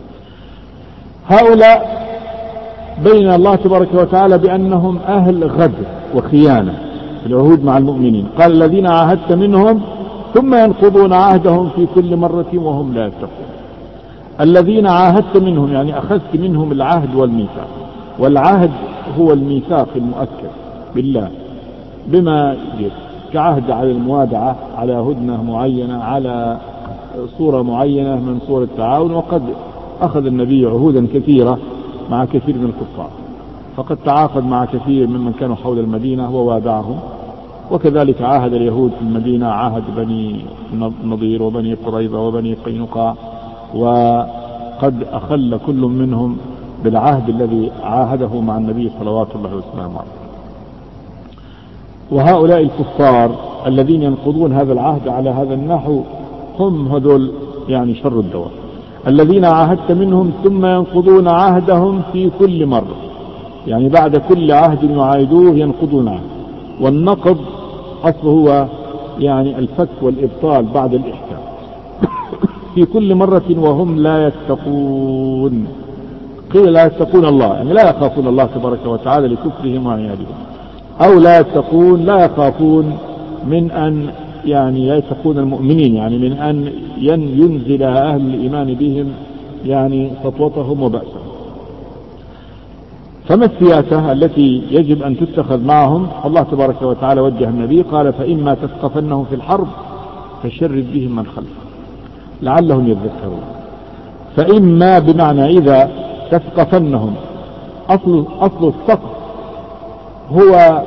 هؤلاء بين الله تبارك وتعالى بأنهم أهل غدر وخيانة في العهود مع المؤمنين. قال: الذين عاهدت منهم ثم ينقضون عهدهم في كل مرة وهم لا يتقون. الذين عاهدت منهم يعني أخذت منهم العهد والميثاق، والعهد هو الميثاق المؤكد بالله بما يجب كعهد على الموادعة، على هدنة معينة، على صورة معينة من صور التعاون. وقد أخذ النبي عهودا كثيرة مع كثير من الكفار، فقد تعاقد مع كثير ممن كانوا حول المدينة ووادعهم، وكذلك عاهد اليهود في المدينة، عاهد بني نضير وبني قريظة وبني قينقاع، وقد أخل كل منهم بالعهد الذي عاهده مع النبي صلوات الله وسلامه عليه. وهؤلاء الكفار الذين ينقضون هذا العهد على هذا النحو هم هذول شر الدواب، الذين عاهدت منهم ثم ينقضون عهدهم في كل مرة، يعني بعد كل عهد يعاهدوه ينقضون عهد. والنقض أصله هو الفك والإبطال بعد الإحكام في كل مرة وهم لا يتقون. قيل لا يتقون الله لا يخافون الله تبارك وتعالى لكفرهم وعنادهم، أو لا يتقون لا يخافون من أن لا يتقون المؤمنين من أن ينزل أهل الإيمان بهم يعني سطوتهم وبأسهم. فما السياسة التي يجب أن تتخذ معهم؟ الله تبارك وتعالى وجه النبي قال فإما تثقفنهم في الحرب فشرد بهم من خلفهم لعلهم يذكرون. فإما بمعنى إذا تثقفنهم، أصل الثقف هو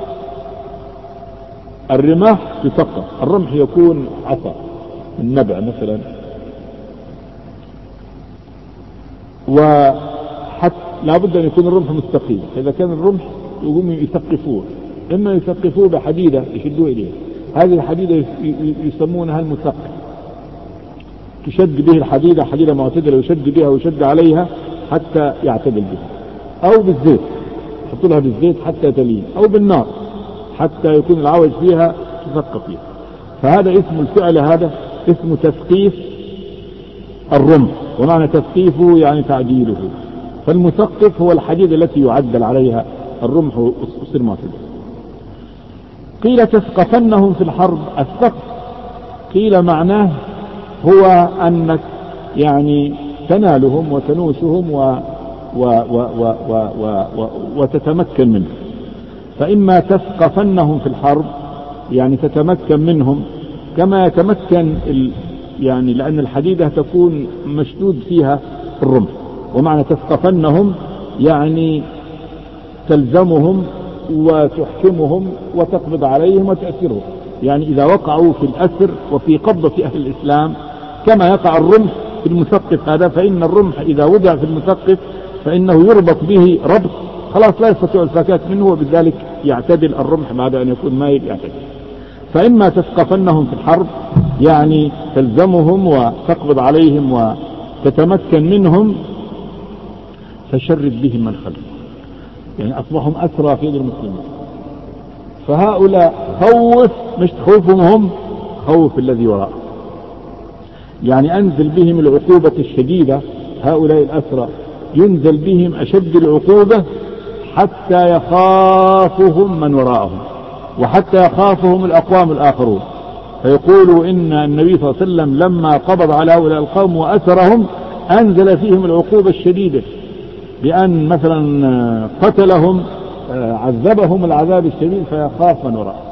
الرماح تثقف، الرمح يكون عصا النبع مثلا، وحتى لا بد أن يكون الرمح مستقيم. إذا كان الرمح يقوم يثقفوه، إما يثقفوه بحديدة يشدوه إليه، هذه الحديدة يسمونها المثقف، تشد به الحديدة حديدة معتدلة يشد بها ويشد عليها حتى يعتدل بها، أو بالزيت يحط لها بالزيت حتى تلين، أو بالنار حتى يكون العوج فيها تثقف فيها. فهذا اسم الفعل، هذا اسم تثقيف الرمح، ومعنى تثقيفه يعني تعديله. فالمثقف هو الحديدة التي يعدل عليها الرمح ويصير معتدل. قيل تثقفنهم في الحرب، الثقف قيل معناه هو أنك يعني تنالهم وتنوشهم وتتمكن منهم. فإما تثقفنهم في الحرب يعني تتمكن منهم كما يتمكن يعني لأن الحديدة تكون مشدود فيها الرمح، ومعنى تثقفنهم يعني تلزمهم وتحكمهم وتقبض عليهم وتأثرهم. يعني إذا وقعوا في الأسر وفي قبضة أهل الإسلام كما يقع الرمح في المثقف هذا، فإن الرمح إذا وضع في المثقف فإنه يربط به ربط خلاص لا يستطيع الفكاك منه، وبذلك يعتدل الرمح بعد أن يكون مايل يعتدل. فإما تثقفنهم في الحرب يعني تلزمهم وتقبض عليهم وتتمكن منهم فشرد بهم من خلفهم، يعني أصبحهم أسرى في يد المسلمين. فهؤلاء خوف، مش تخوفهم هم، خوف الذي وراء، يعني أنزل بهم العقوبة الشديدة. هؤلاء الأسرى ينزل بهم أشد العقوبة حتى يخافهم من وراءهم، وحتى يخافهم الأقوام الآخرون. فيقولوا إن النبي صلى الله عليه وسلم لما قبض على هؤلاء القوم وأسرهم أنزل فيهم العقوبة الشديدة، بأن مثلا قتلهم عذبهم العذاب الشديد فيخاف من وراءه.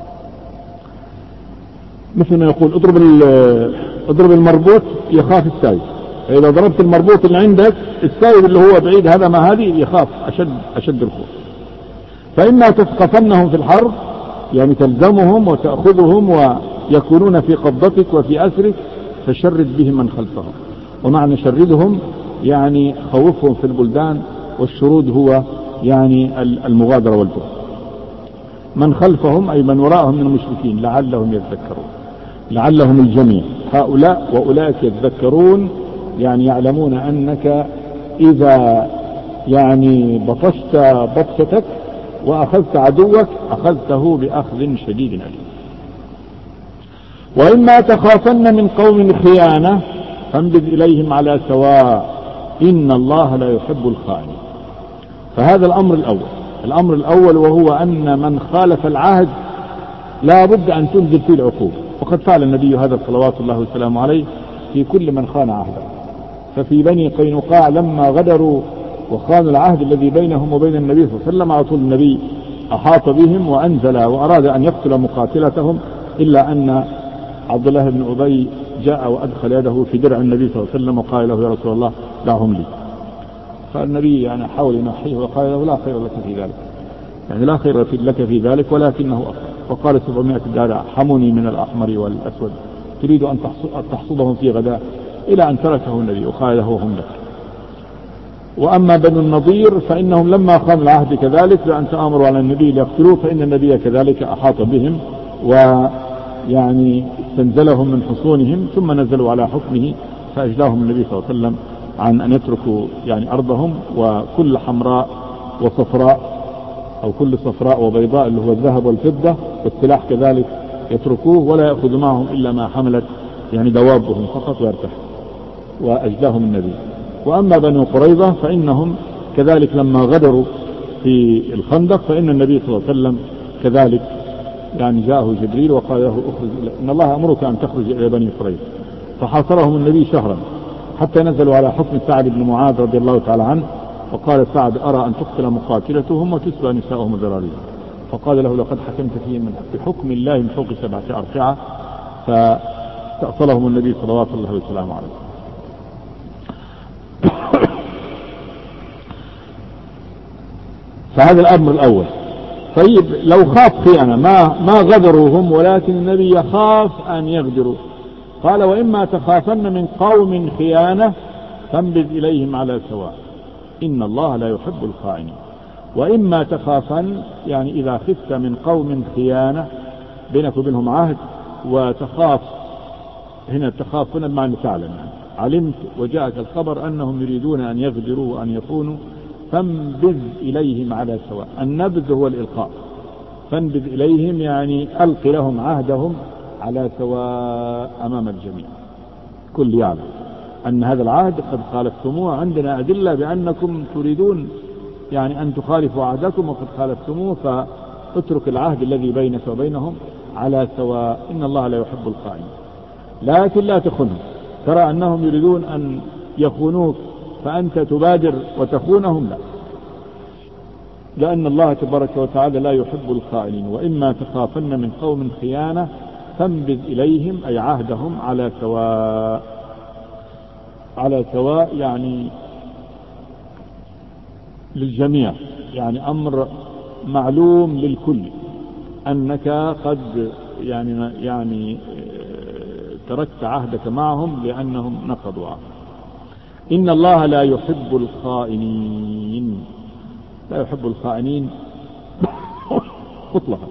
مثل ما يقول اضرب المربوط يخاف السايب، فإذا ضربت المربوط اللي عندك السايب اللي هو بعيد هذا ما هذه يخاف أشد الخوف. فإما تثقفنهم في الحرب يعني تلزمهم وتأخذهم ويكونون في قبضتك وفي أسرك فشرد بهم من خلفهم. ومعنى شردهم يعني خوفهم في البلدان، والشرود هو يعني المغادرة والبعد. من خلفهم أي من وراءهم من المشركين لعلهم يذكرون، لعلهم الجميع هؤلاء وأولئك يذكرون، يعني يعلمون أنك إذا يعني بطشت بطشتك وأخذت عدوك أخذته بأخذ شديد أليم. وإما تخافن من قوم خيانة فانبذ إليهم على سواء إن الله لا يحب الخائنين. فهذا الأمر الأول وهو أن من خالف العهد لا بد أن تنزل فيه العقوبة، وقد فعل النبي هذا صلوات الله وسلامه عليه في كل من خان عهده. ففي بني قينقاع لما غدروا وخانوا العهد الذي بينهم وبين النبي صلى الله عليه وسلم على طول النبي أحاط بهم وأنزل وأراد أن يقتل مقاتلتهم، إلا أن عبد الله بن أبي جاء وأدخل يده في درع النبي صلى الله عليه وسلم وقال له يا رسول الله دعهم لي. فالنبي يعني حاول ينحيه وقال له لا خير لك في ذلك، يعني لا خير لك في ذلك ولكنه أفضل. وقال 700 دارع حموني من الأحمر والأسود تريد أن تحصدهم في غداء، إلى أن تركه النبي وقال له هم لك. وأما بنو النضير فإنهم لما خانوا العهد كذلك بأن تآمروا على النبي ليقتلوه، فإن النبي كذلك أحاط بهم ويعني استنزلهم من حصونهم، ثم نزلوا على حكمه فأجلاهم النبي صلى الله عليه وسلم عن أن يتركوا يعني أرضهم، وكل حمراء وصفراء أو كل صفراء وبيضاء اللي هو الذهب والفضة والسلاح كذلك يتركوه، ولا يأخذ معهم إلا ما حملت يعني دوابهم فقط ويرتاح، وأجلاهم النبي. وأما بنو قريظة فإنهم كذلك لما غدروا في الخندق فإن النبي صلى الله عليه وسلم كذلك يعني جاءه جبريل وقال له اخرج إن الله أمرك أن تخرج إلى بني قريظة، فحاصرهم النبي شهرا حتى نزلوا على حكم سعد بن معاذ رضي الله تعالى عنه، وقال سعد: أرى أن تقتل مقاتلتهم وتسبى نساءهم وذراريهم. فقال له: لقد حكمت فيهم بحكم الله من فوق 7 أركعة. فاستأصلهم النبي صلوات الله وسلامه عليه. فهذا الأمر الأول. طيب لو خاف خيانة ما غدروا هم، ولكن النبي يخاف أن يغدروا. قال: وإما تخافن من قوم خيانة فانبذ إليهم على سواء إن الله لا يحب الخائنين. وإما تخافن يعني إذا خفت من قوم خيانة بينك وبينهم عهد، وتخاف هنا تخاف هنا بمعنى تعلم، علمت وجاءك الخبر أنهم يريدون أن يغدروا وأن يخونوا، فانبذ إليهم على سواء. النبذ هو الإلقاء، فانبذ إليهم يعني ألق لهم عهدهم على سواء أمام الجميع، كل يعلم أن هذا العهد قد خالفتموه، عندنا أدلة بأنكم تريدون يعني أن تخالفوا عهدكم وقد خالفتموه، فاترك العهد الذي بينك وبينهم على سواء إن الله لا يحب الخائنين. لكن لا تخنهم، ترى أنهم يريدون أن يخونوك فأنت تبادر وتخونهم، لا، لأن الله تبارك وتعالى لا يحب الخائنين. وإما تخافن من قوم خيانة فانبذ إليهم أي عهدهم على سواء. على سواء يعني للجميع، يعني أمر معلوم للكل أنك قد يعني تركت عهدك معهم لأنهم نقضوا عهدك. إن الله لا يحب الخائنين، لا يحب الخائنين مطلقا،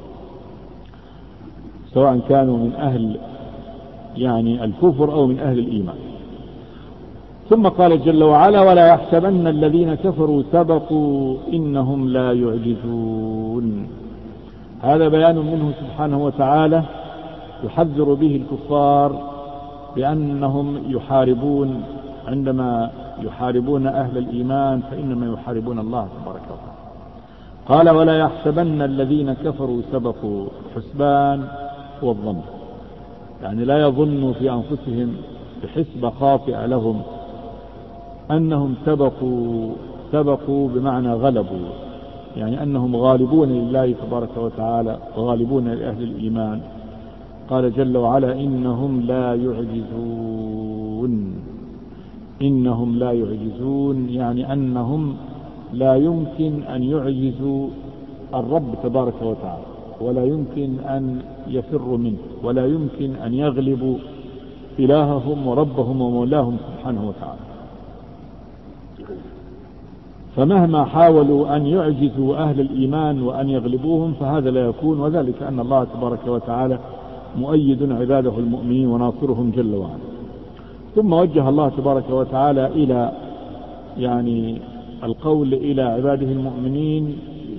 سواء كانوا من أهل يعني الكفر أو من أهل الإيمان. ثم قال جل وعلا: ولا يحسبن الذين كفروا سبقوا إنهم لا يعجزون. هذا بيان منه سبحانه وتعالى يحذر به الكفار بأنهم يحاربون، عندما يحاربون أهل الإيمان فإنما يحاربون الله تبارك وتعالى. قال: ولا يحسبن الذين كفروا سبقوا. حسبان هو الظن، يعني لا يظنوا في أنفسهم بحسبة خاطئة لهم أنهم سبقوا بمعنى غلبوا، يعني أنهم غالبون لله تبارك وتعالى غالبون لأهل الإيمان. قال جل وعلا: إنهم لا يعجزون. إنهم لا يعجزون يعني أنهم لا يمكن أن يعجزوا الرب تبارك وتعالى، ولا يمكن أن يفروا منه، ولا يمكن أن يغلبوا إلههم وربهم ومولاهم سبحانه وتعالى. فمهما حاولوا أن يعجزوا أهل الإيمان وأن يغلبوهم فهذا لا يكون، وذلك أن الله تبارك وتعالى مؤيد عباده المؤمنين وناصرهم جل وعلا. ثم وجه الله تبارك وتعالى إلى يعني القول إلى عباده المؤمنين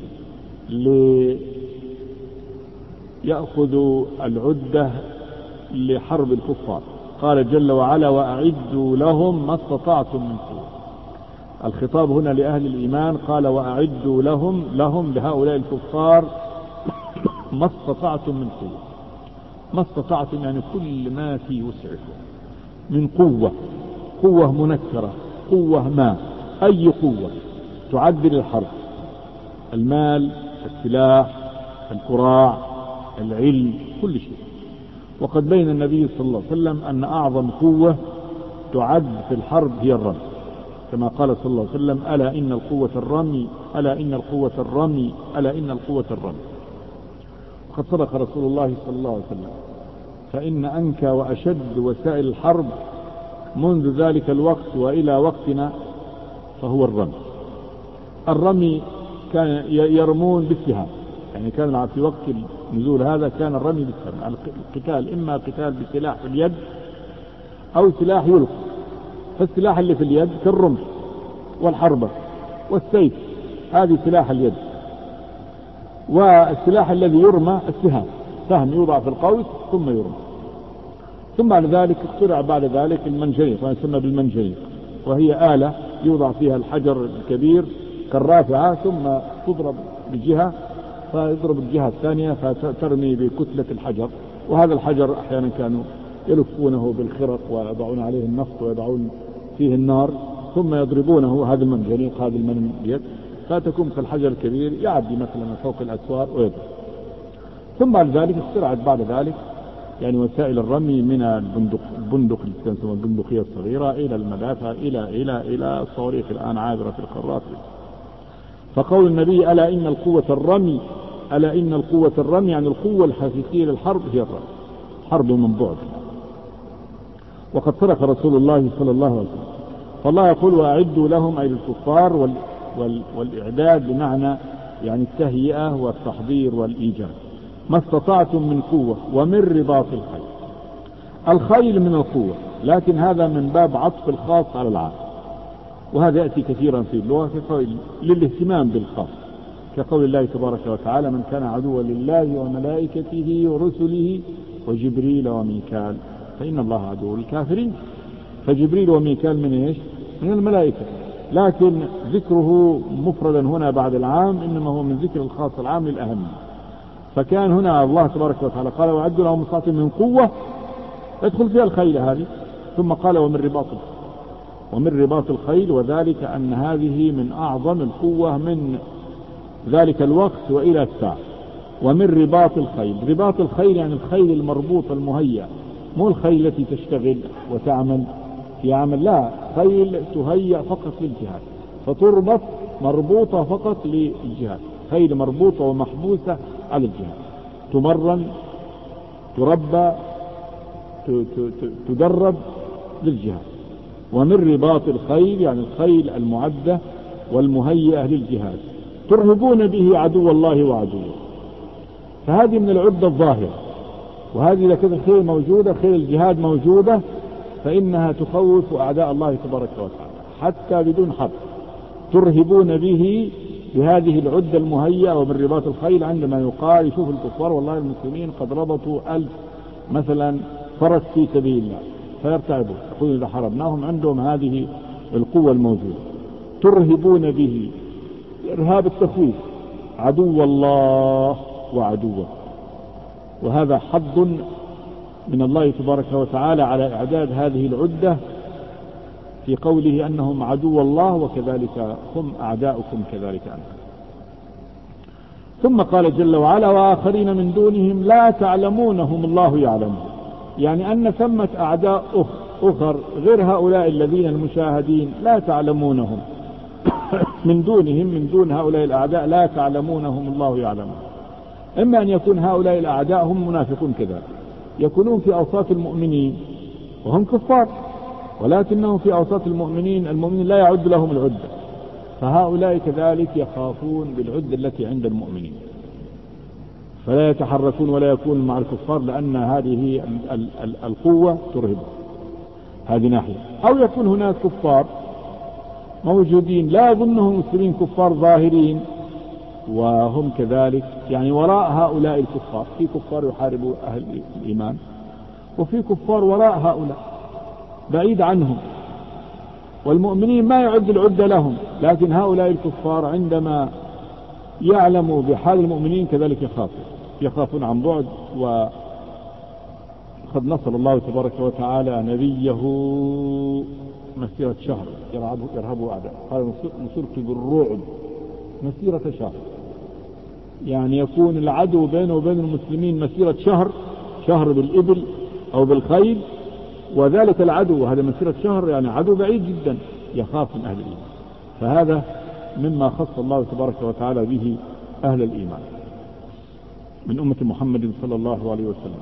ليأخذوا العدة لحرب الكفار. قال جل وعلا: وأعدوا لهم ما استطعتم من قوة. الخطاب هنا لأهل الإيمان، قال: وأعدوا لهم لهؤلاء الكفار ما استطعتم من قوة. ما استطعتم يعني كل ما في وسعكم من قوة منكرة، قوة ما أي قوة تعدل الحرب، المال، السلاح، الكراع، العلم، كل شيء. وقد بين النبي صلى الله عليه وسلم أن أعظم قوة تعد في الحرب هي الرمي، كما قال صلى الله عليه وسلم: ألا إن القوة الرمي، ألا إن القوة الرمي، ألا إن القوة الرمي. وقد صدق رسول الله صلى الله عليه وسلم: فإن أنكى وأشد وسائل الحرب منذ ذلك الوقت وإلى وقتنا فهو الرمي. الرمي كان يرمون بالسهام، يعني كان في وقت النزول هذا كان الرمي بالسهام. القتال إما قتال بسلاح في اليد أو سلاح يلقى، فالسلاح اللي في اليد كالرمح والحربة والسيف، هذه سلاح اليد. والسلاح الذي يرمى السهام، سهم يوضع في القوس ثم يرمى. ثم بعد ذلك اخترع بعد ذلك المنجنيق، ويسمى بالمنجنيق، وهي آلة يوضع فيها الحجر الكبير كالرافعة ثم تضرب بجهة فيضرب الجهة الثانية فترمي بكتلة الحجر. وهذا الحجر أحيانا كانوا يلفونه بالخرق ويضعون عليه النفط ويضعون فيه النار ثم يضربونه، هذا المنجنيق هذا المنجنيق فتكون كالحجر الكبير يعدي مثلا من فوق الأسوار ويضرب. ثم بعد ذلك اخترعت بعد ذلك يعني وسائل الرمي من البندق اللي تسمى البندقية الصغيرة إلى المدافع إلى الصواريخ الآن عابرة في القارات. فقول النبي ألا إن القوة الرمي، ألا إن القوة الرمي يعني القوة الحقيقية للحرب هي الرمي، حرب من بعد. وقد صدق رسول الله صلى الله عليه وسلم. فالله يقول وأعدوا لهم أي الكفار، والإعداد بمعنى يعني التهيئة والتحضير والإيجاد، ما استطعتم من قوة ومن رباط الخيل. الخيل من القوة، لكن هذا من باب عطف الخاص على العام، وهذا يأتي كثيرا في اللغة للاهتمام بالخاص، كقول الله تبارك وتعالى من كان عدوا لله وملائكته ورسله وجبريل وميكال فإن الله عدو للكافرين. فجبريل وميكال من ايش؟ من الملائكة، لكن ذكره مفردا هنا بعد العام إنما هو من ذكر الخاص العام للأهم. فكان هنا الله تبارك وتعالى قال وأعدوا لهم ما استطعتم من قوة يدخل فيها الخيل هذه، ثم قال ومن رباط الخيل، وذلك أن هذه من أعظم القوة من ذلك الوقت وإلى الساعة. ومن رباط الخيل، رباط الخيل يعني الخيل المربوط المهيأ، مو الخيل التي تشتغل وتعمل في عمل، لا، خيل تهيأ فقط للجهاد، فتربط مربوطة فقط للجهاد، خيل مربوطة ومحبوسة على الجهاد، تمرن تربى تدرب للجهاد. ومن رباط الخيل يعني الخيل المعدة والمهيئة للجهاد ترهبون به عدو الله وعدوه. فهذه من العدة الظاهرة، وهذه إذا كانت الخيل موجودة، خيل الجهاد موجودة، فإنها تخوف أعداء الله تبارك وتعالى حتى بدون حرب. ترهبون به بهذه العدة المهيئة. ومن رباط الخيل عندما يقال يشوف الكفار والله المسلمين قد ربطوا 1000 مثلا فرس في سبيل الله فيرتعبوا، يقولون إذا حربناهم، عندهم هذه القوة الموجودة. ترهبون به، إرهاب التخويف، عدو الله وعدوه. وهذا حظ من الله تبارك وتعالى على إعداد هذه العدة في قوله أنهم عدو الله وكذلك هم أعداؤكم كذلك أنتم. ثم قال جل وعلا وآخرين من دونهم لا تعلمونهم الله يعلمهم، يعني أن ثمة أعداء أخر غير هؤلاء الذين المشاهدين لا تعلمونهم من دونهم، من دون هؤلاء الأعداء لا تعلمونهم الله يعلمهم. إما أن يكون هؤلاء الأعداء هم منافقون كذلك، يكونون في أوساط المؤمنين وهم كفار، ولكنهم في أوساط المؤمنين لا يعد لهم العدة، فهؤلاء كذلك يخافون بالعدة التي عند المؤمنين، فلا يتحركون ولا يكون مع الكفار، لأن هذه القوة ترهب. هذه ناحية. أو يكون هناك كفار موجودين لا يظنهم مسلمين، كفار ظاهرين وهم كذلك يعني وراء هؤلاء الكفار. في كفار يحاربوا أهل الإيمان، وفي كفار وراء هؤلاء بعيد عنهم، والمؤمنين ما يعد العدة لهم، لكن هؤلاء الكفار عندما يعلموا بحال المؤمنين كذلك يخافون عن بعد. وقد نصر الله تبارك وتعالى نبيه مسيرة شهر يرهبوا أعداء، قال نصرت بالرعب مسيرة شهر، يعني يكون العدو بينه وبين المسلمين مسيرة شهر بالإبل أو بالخيل، وذلك العدو هذا مسيرة شهر، يعني عدو بعيد جدا يخاف من أهل الإيمان. فهذا مما خص الله تبارك وتعالى به أهل الإيمان من أمة محمد صلى الله عليه وسلم.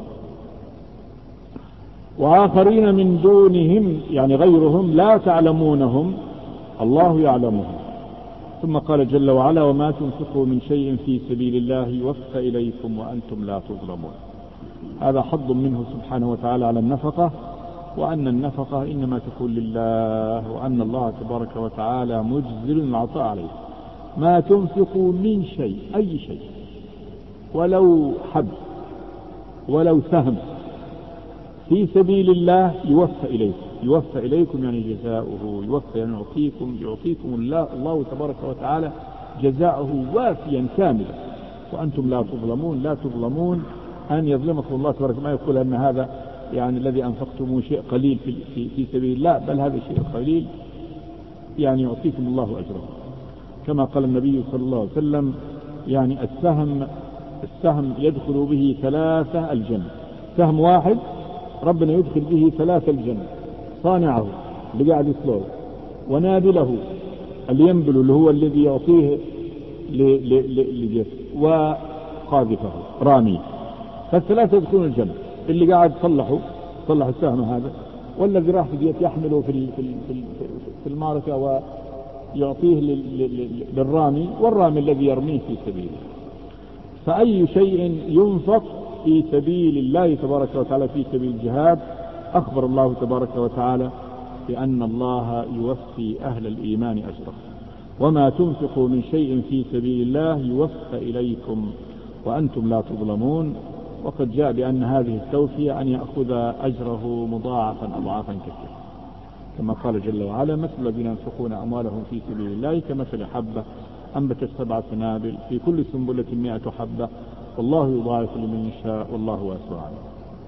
وآخرين من دونهم يعني غيرهم لا تعلمونهم الله يعلمهم. ثم قال جل وعلا وما تنفقوا من شيء في سبيل الله يوفى إليكم وأنتم لا تظلمون. هذا حظ منه سبحانه وتعالى على النفقة، وأن النفقة إنما تكون لله، وأن الله تبارك وتعالى مجزل العطاء عليه. ما تنفقوا من شيء، أي شيء، ولو حب ولو سهم في سبيل الله يوفى إليكم يعني جزاؤه يوفى، يعني يعطيكم الله تبارك وتعالى جزاؤه وافيا كاملا، وأنتم لا تظلمون أن يظلمكم الله تبارك. ما يقول أن هذا يعني الذي أنفقتم شيء قليل في سبيل الله، بل هذا شيء قليل يعني يعطيكم الله أجره. كما قال النبي صلى الله عليه وسلم يعني السهم يدخل به 3 الجنة، سهم واحد ربنا يدخل به 3 الجنة، صانعه اللي قاعد يصلوه، ونابله اللي ينبل اللي هو الذي يعطيه لجسد، وقاذفه رامي، فال3 يدخلون الجنة. اللي قاعد صلح السهم هذا، والذي راح يحمله في المعركة ويعطيه للرامي، والرامي الذي يرميه في سبيله. فأي شيء ينفق في سبيل الله تبارك وتعالى في سبيل الجهاد، أخبر الله تبارك وتعالى بأن الله يوفي أهل الإيمان أجره. وما تنفقوا من شيء في سبيل الله يوفى إليكم وأنتم لا تظلمون. وقد جاء بأن هذه التوفية أن يأخذ أجره مضاعفا أضعافا كثيرة، كما قال جل وعلا: مثل الذين ينفقون أموالهم في سبيل الله كمثل حبة أنبتت 7 سنابل في كل سنبلة 100 حبة والله يضاعف لمن يشاء والله واسع عليم.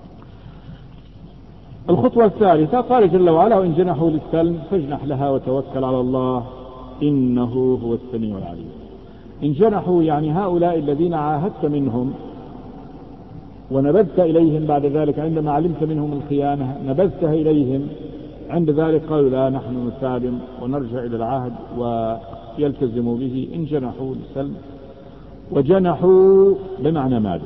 الخطوة الثالثة قال جل وعلا: وإن جنحوا للسلم فاجنح لها وتوكل على الله إنه هو السميع العليم. إن جنحوا يعني هؤلاء الذين عاهدت منهم ونبذت إليهم بعد ذلك عندما علمت منهم الخيانة، نبذتها إليهم، عند ذلك قالوا لا نحن نسالم ونرجع إلى العهد ويلتزموا به. إن جنحوا للسلم، وجنحوا بمعنى ماذا؟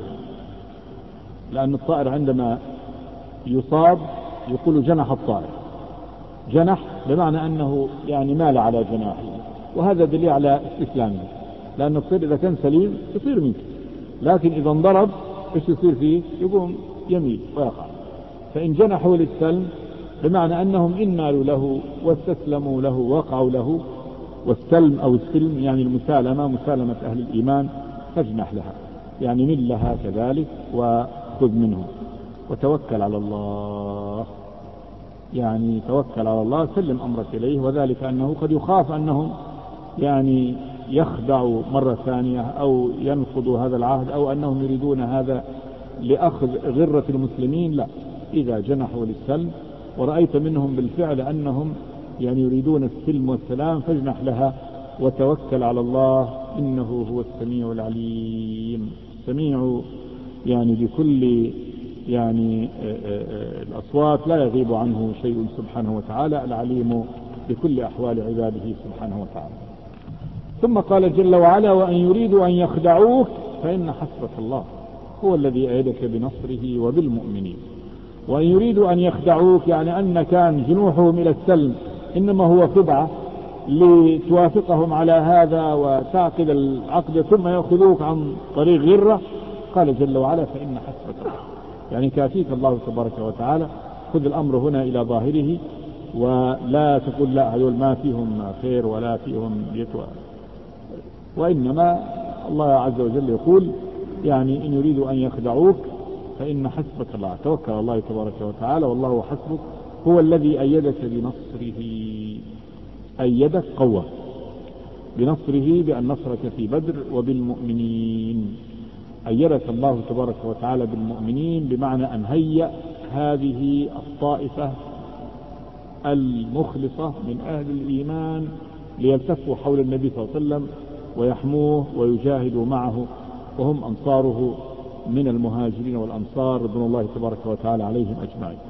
لأن الطائر عندما يصاب يقول جنح الطائر، جنح بمعنى أنه يعني مال على جناحه، وهذا دليل على استسلامه، لأن الطير إذا كان سليم يصير منك، لكن إذا انضرب إيش يصير فيه؟ يقوم يميل ويقع. فإن جنحوا للسلم بمعنى أنهم إن مالوا له واستسلموا له وقعوا له، والسلم أو السلم يعني المسالمة، مسالمة أهل الإيمان، فاجنح لها يعني من لها كذلك وخذ منهم. وتوكل على الله يعني توكل على الله، سلم أمرك إليه، وذلك أنه قد يخاف أنهم يعني يخدعوا مرة ثانية أو ينقضوا هذا العهد، أو أنهم يريدون هذا لأخذ غرة المسلمين. لا، إذا جنحوا للسلم ورأيت منهم بالفعل أنهم يعني يريدون السلم والسلام فاجنح لها وتوكل على الله إنه هو السميع العليم. السميع يعني بكل يعني الأصوات لا يغيب عنه شيء سبحانه وتعالى، العليم بكل أحوال عباده سبحانه وتعالى. ثم قال جل وعلا: وأن يريدوا أن يخدعوك فإن حسبك الله هو الذي أيدك بنصره وبالمؤمنين. وأن يريدوا أن يخدعوك يعني أن كان جنوحهم إلى السلم إنما هو خدعة لتوافقهم على هذا وتعقد العقد ثم يأخذوك عن طريق غرة. قال جل وعلا: فإن حسبك الله يعني كافيك الله تبارك وتعالى. خذ الأمر هنا إلى ظاهره، ولا تقول لا هذول ما فيهم خير ولا فيهم يتوى، وإنما الله عز وجل يقول يعني إن يريدوا أن يخدعوك فإن حسبك الله، توكل على الله تبارك وتعالى والله حسبك هو الذي أيدك بنصره، أيدك قوة بنصره بأن نصرك في بدر وبالمؤمنين. أيدك الله تبارك وتعالى بالمؤمنين بمعنى أن هيأ هذه الطائفة المخلصة من أهل الإيمان ليلتفوا حول النبي صلى الله عليه وسلم ويحموه ويجاهدوا معه، وهم أنصاره من المهاجرين والأنصار رضوان الله تبارك وتعالى عليهم أجمعين.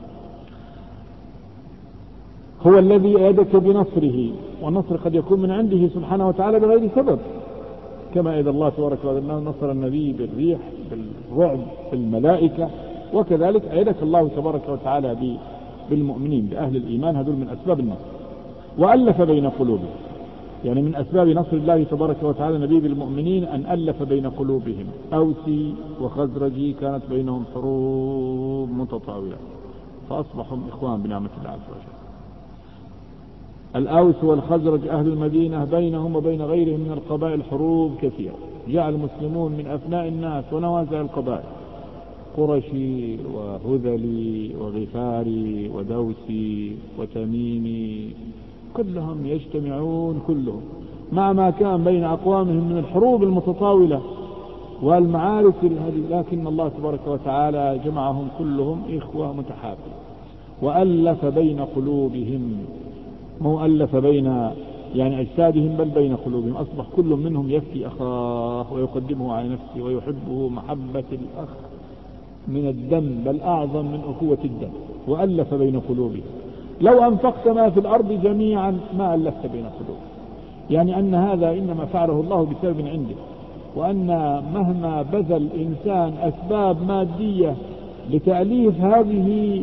هو الذي أيدك بنصره، والنصر قد يكون من عنده سبحانه وتعالى بغير سبب، كما إذا الله تبارك وتعالى نصر النبي بالريح بالرعب بالملائكة، وكذلك أيدك الله تبارك وتعالى بالمؤمنين بأهل الإيمان، هذول من أسباب النصر. وألف بين قلوبهم يعني من أسباب نصر الله تبارك وتعالى النبي بالمؤمنين أن ألف بين قلوبهم. أوسي وخزرجي كانت بينهم حروب متطاولة فأصبحوا إخوان بنعمة الله عز وجل. الأوس والخزرج أهل المدينة بينهم وبين غيرهم من القبائل حروب كثيرة، جاء المسلمون من أفناء الناس ونوازع القبائل، قرشي وهذلي وغفاري ودوسي وتميمي، كلهم يجتمعون كلهم مع ما كان بين أقوامهم من الحروب المتطاولة والمعارك هذه، لكن الله تبارك وتعالى جمعهم كلهم إخوة متحابين وألف بين قلوبهم، مو ألف بين يعني أجسادهم بل بين قلوبهم، أصبح كل منهم يفدي أخاه ويقدمه على نفسه ويحبه محبة الأخ من الدم، بل أعظم من أخوة الدم، وألف بين قلوبهم. لو أنفقت ما في الأرض جميعا ما ألفت بين قلوبهم، يعني أن هذا إنما فعله الله بسبب عنده، وأن مهما بذل إنسان أسباب مادية لتأليف هذه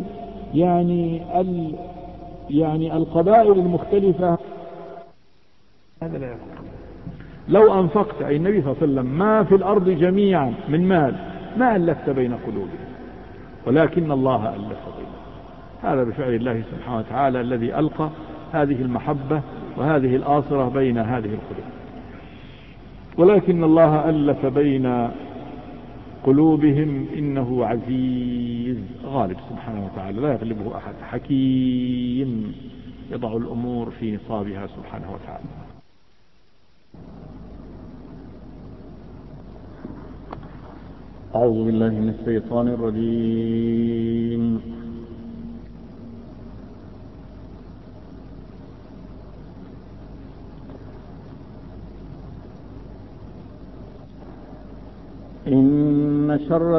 يعني القبائل المختلفة، هذا لا يكون. لو أنفقت أي النبي صلى الله عليه وسلم ما في الأرض جميعا من مال ما ألفت بين قلوبهم، ولكن الله ألف بينهم. هذا بفعل الله سبحانه وتعالى الذي ألقى هذه المحبة وهذه الآصرة بين هذه القلوب، ولكن الله ألف بين قلوبهم إنه عزيز غالب سبحانه وتعالى لا يغلبه أحد، حكيم يضع الأمور في نصابها سبحانه وتعالى. أعوذ بالله من الشيطان الرجيم. إن شر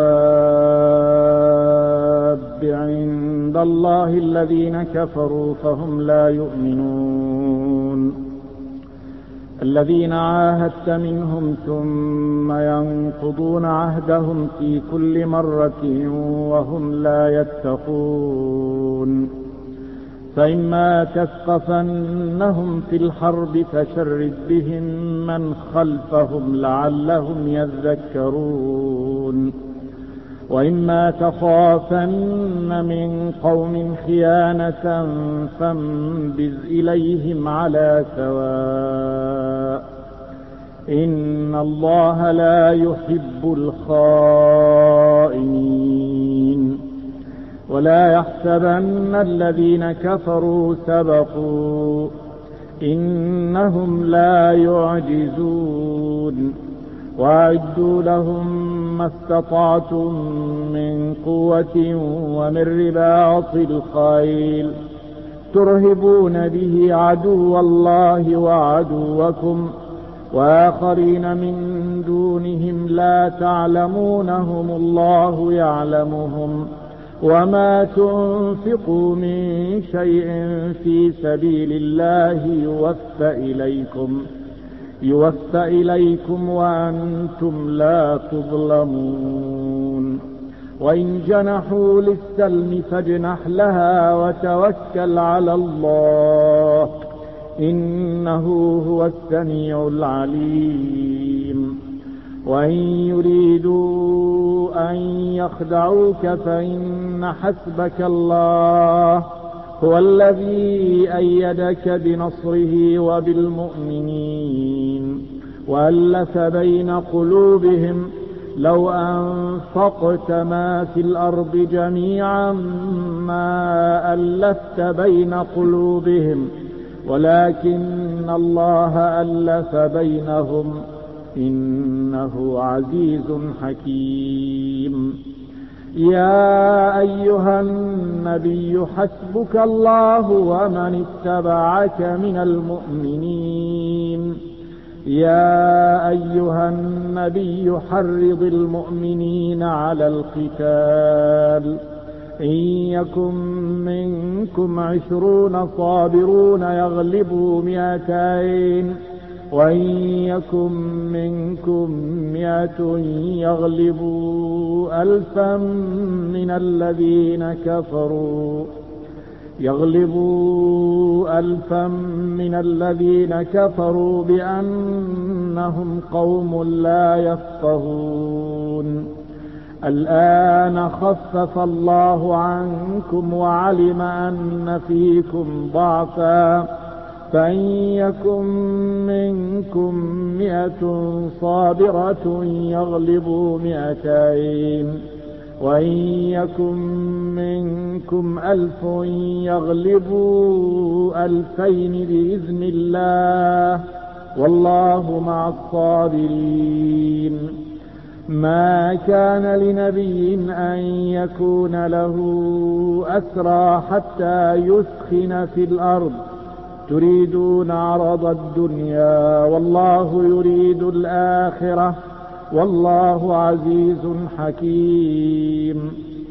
الدواب عند الله الذين كفروا فهم لا يؤمنون، الذين عاهدت منهم ثم ينقضون عهدهم في كل مرة وهم لا يتقون، فإما تثقفنهم في الحرب فشرد بهم من خلفهم لعلهم يذكرون، وإما تخافن من قوم خيانة فانبذ إليهم على سواء، إن الله لا يحب الخائنين. ولا يحسبن الذين كفروا سبقوا، إنهم لا يعجزون، وأعدوا لهم ما استطعتم من قوة ومن رباط الخيل ترهبون به عدو الله وعدوكم وآخرين من دونهم لا تعلمونهم الله يعلمهم، وما تنفقوا من شيء في سبيل الله يوفى إليكم وأنتم لا تظلمون. وإن جنحوا للسلم فاجنح لها وتوكل على الله، إنه هو السميع العليم. وإن يريدوا أن يخدعوك فإن حسبك الله هو الذي أيدك بنصره وبالمؤمنين، وألف بين قلوبهم لو أنفقت ما في الأرض جميعا ما ألفت بين قلوبهم ولكن الله ألف بينهم إنه عزيز حكيم. يا أيها النبي حسبك الله ومن اتبعك من المؤمنين. يا أيها النبي حرض المؤمنين على القتال، إن يكن منكم 20 صابرون يغلبوا 200، وإن يكن منكم 100 يغلبوا 1000 من الذين كفروا بأنهم قوم لا يفقهون. الآن خفف الله عنكم وعلم أن فيكم ضعفا، فإن يكن منكم 100 صابرة يغلبوا 200، وإن يكن منكم 1000 يغلبوا 2000 بإذن الله، والله مع الصابرين. ما كان لنبي أن يكون له أسرى حتى يثخن في الأرض تريدون عرض الدنيا والله يريد الآخرة والله عزيز حكيم.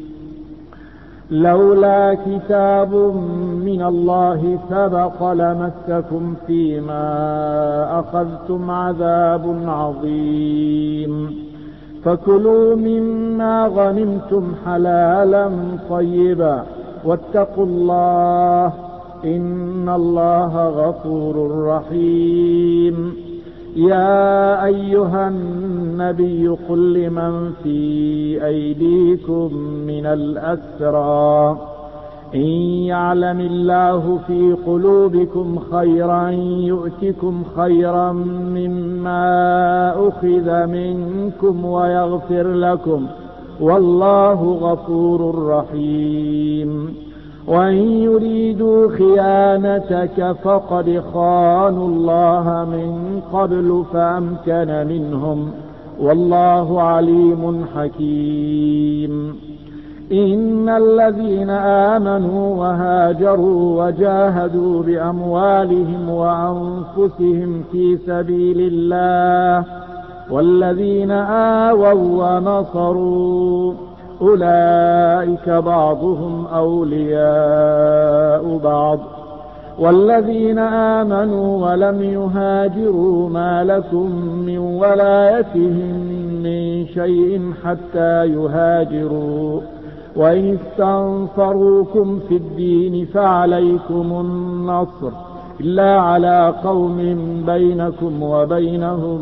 لولا كتاب من الله سبق لمسكم فيما أخذتم عذاب عظيم. فكلوا مما غنمتم حلالا طيبا واتقوا الله إن الله غفور رحيم. يا أيها النبي قل لمن في أيديكم من الأسرى إن يعلم الله في قلوبكم خيرا يؤتكم خيرا مما أخذ منكم ويغفر لكم والله غفور رحيم. وإن يريدوا خيانتك فقد خانوا الله من قبل فأمكن منهم والله عليم حكيم. إن الذين آمنوا وهاجروا وجاهدوا بأموالهم وأنفسهم في سبيل الله والذين آووا ونصروا أولئك بعضهم أولياء بعض والذين آمنوا ولم يهاجروا ما لكم من ولايتهم من شيء حتى يهاجروا وإن استنصروكم في الدين فعليكم النصر إلا على قوم بينكم وبينهم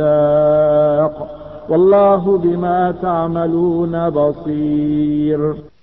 ميثاق والله بما تعملون بصير.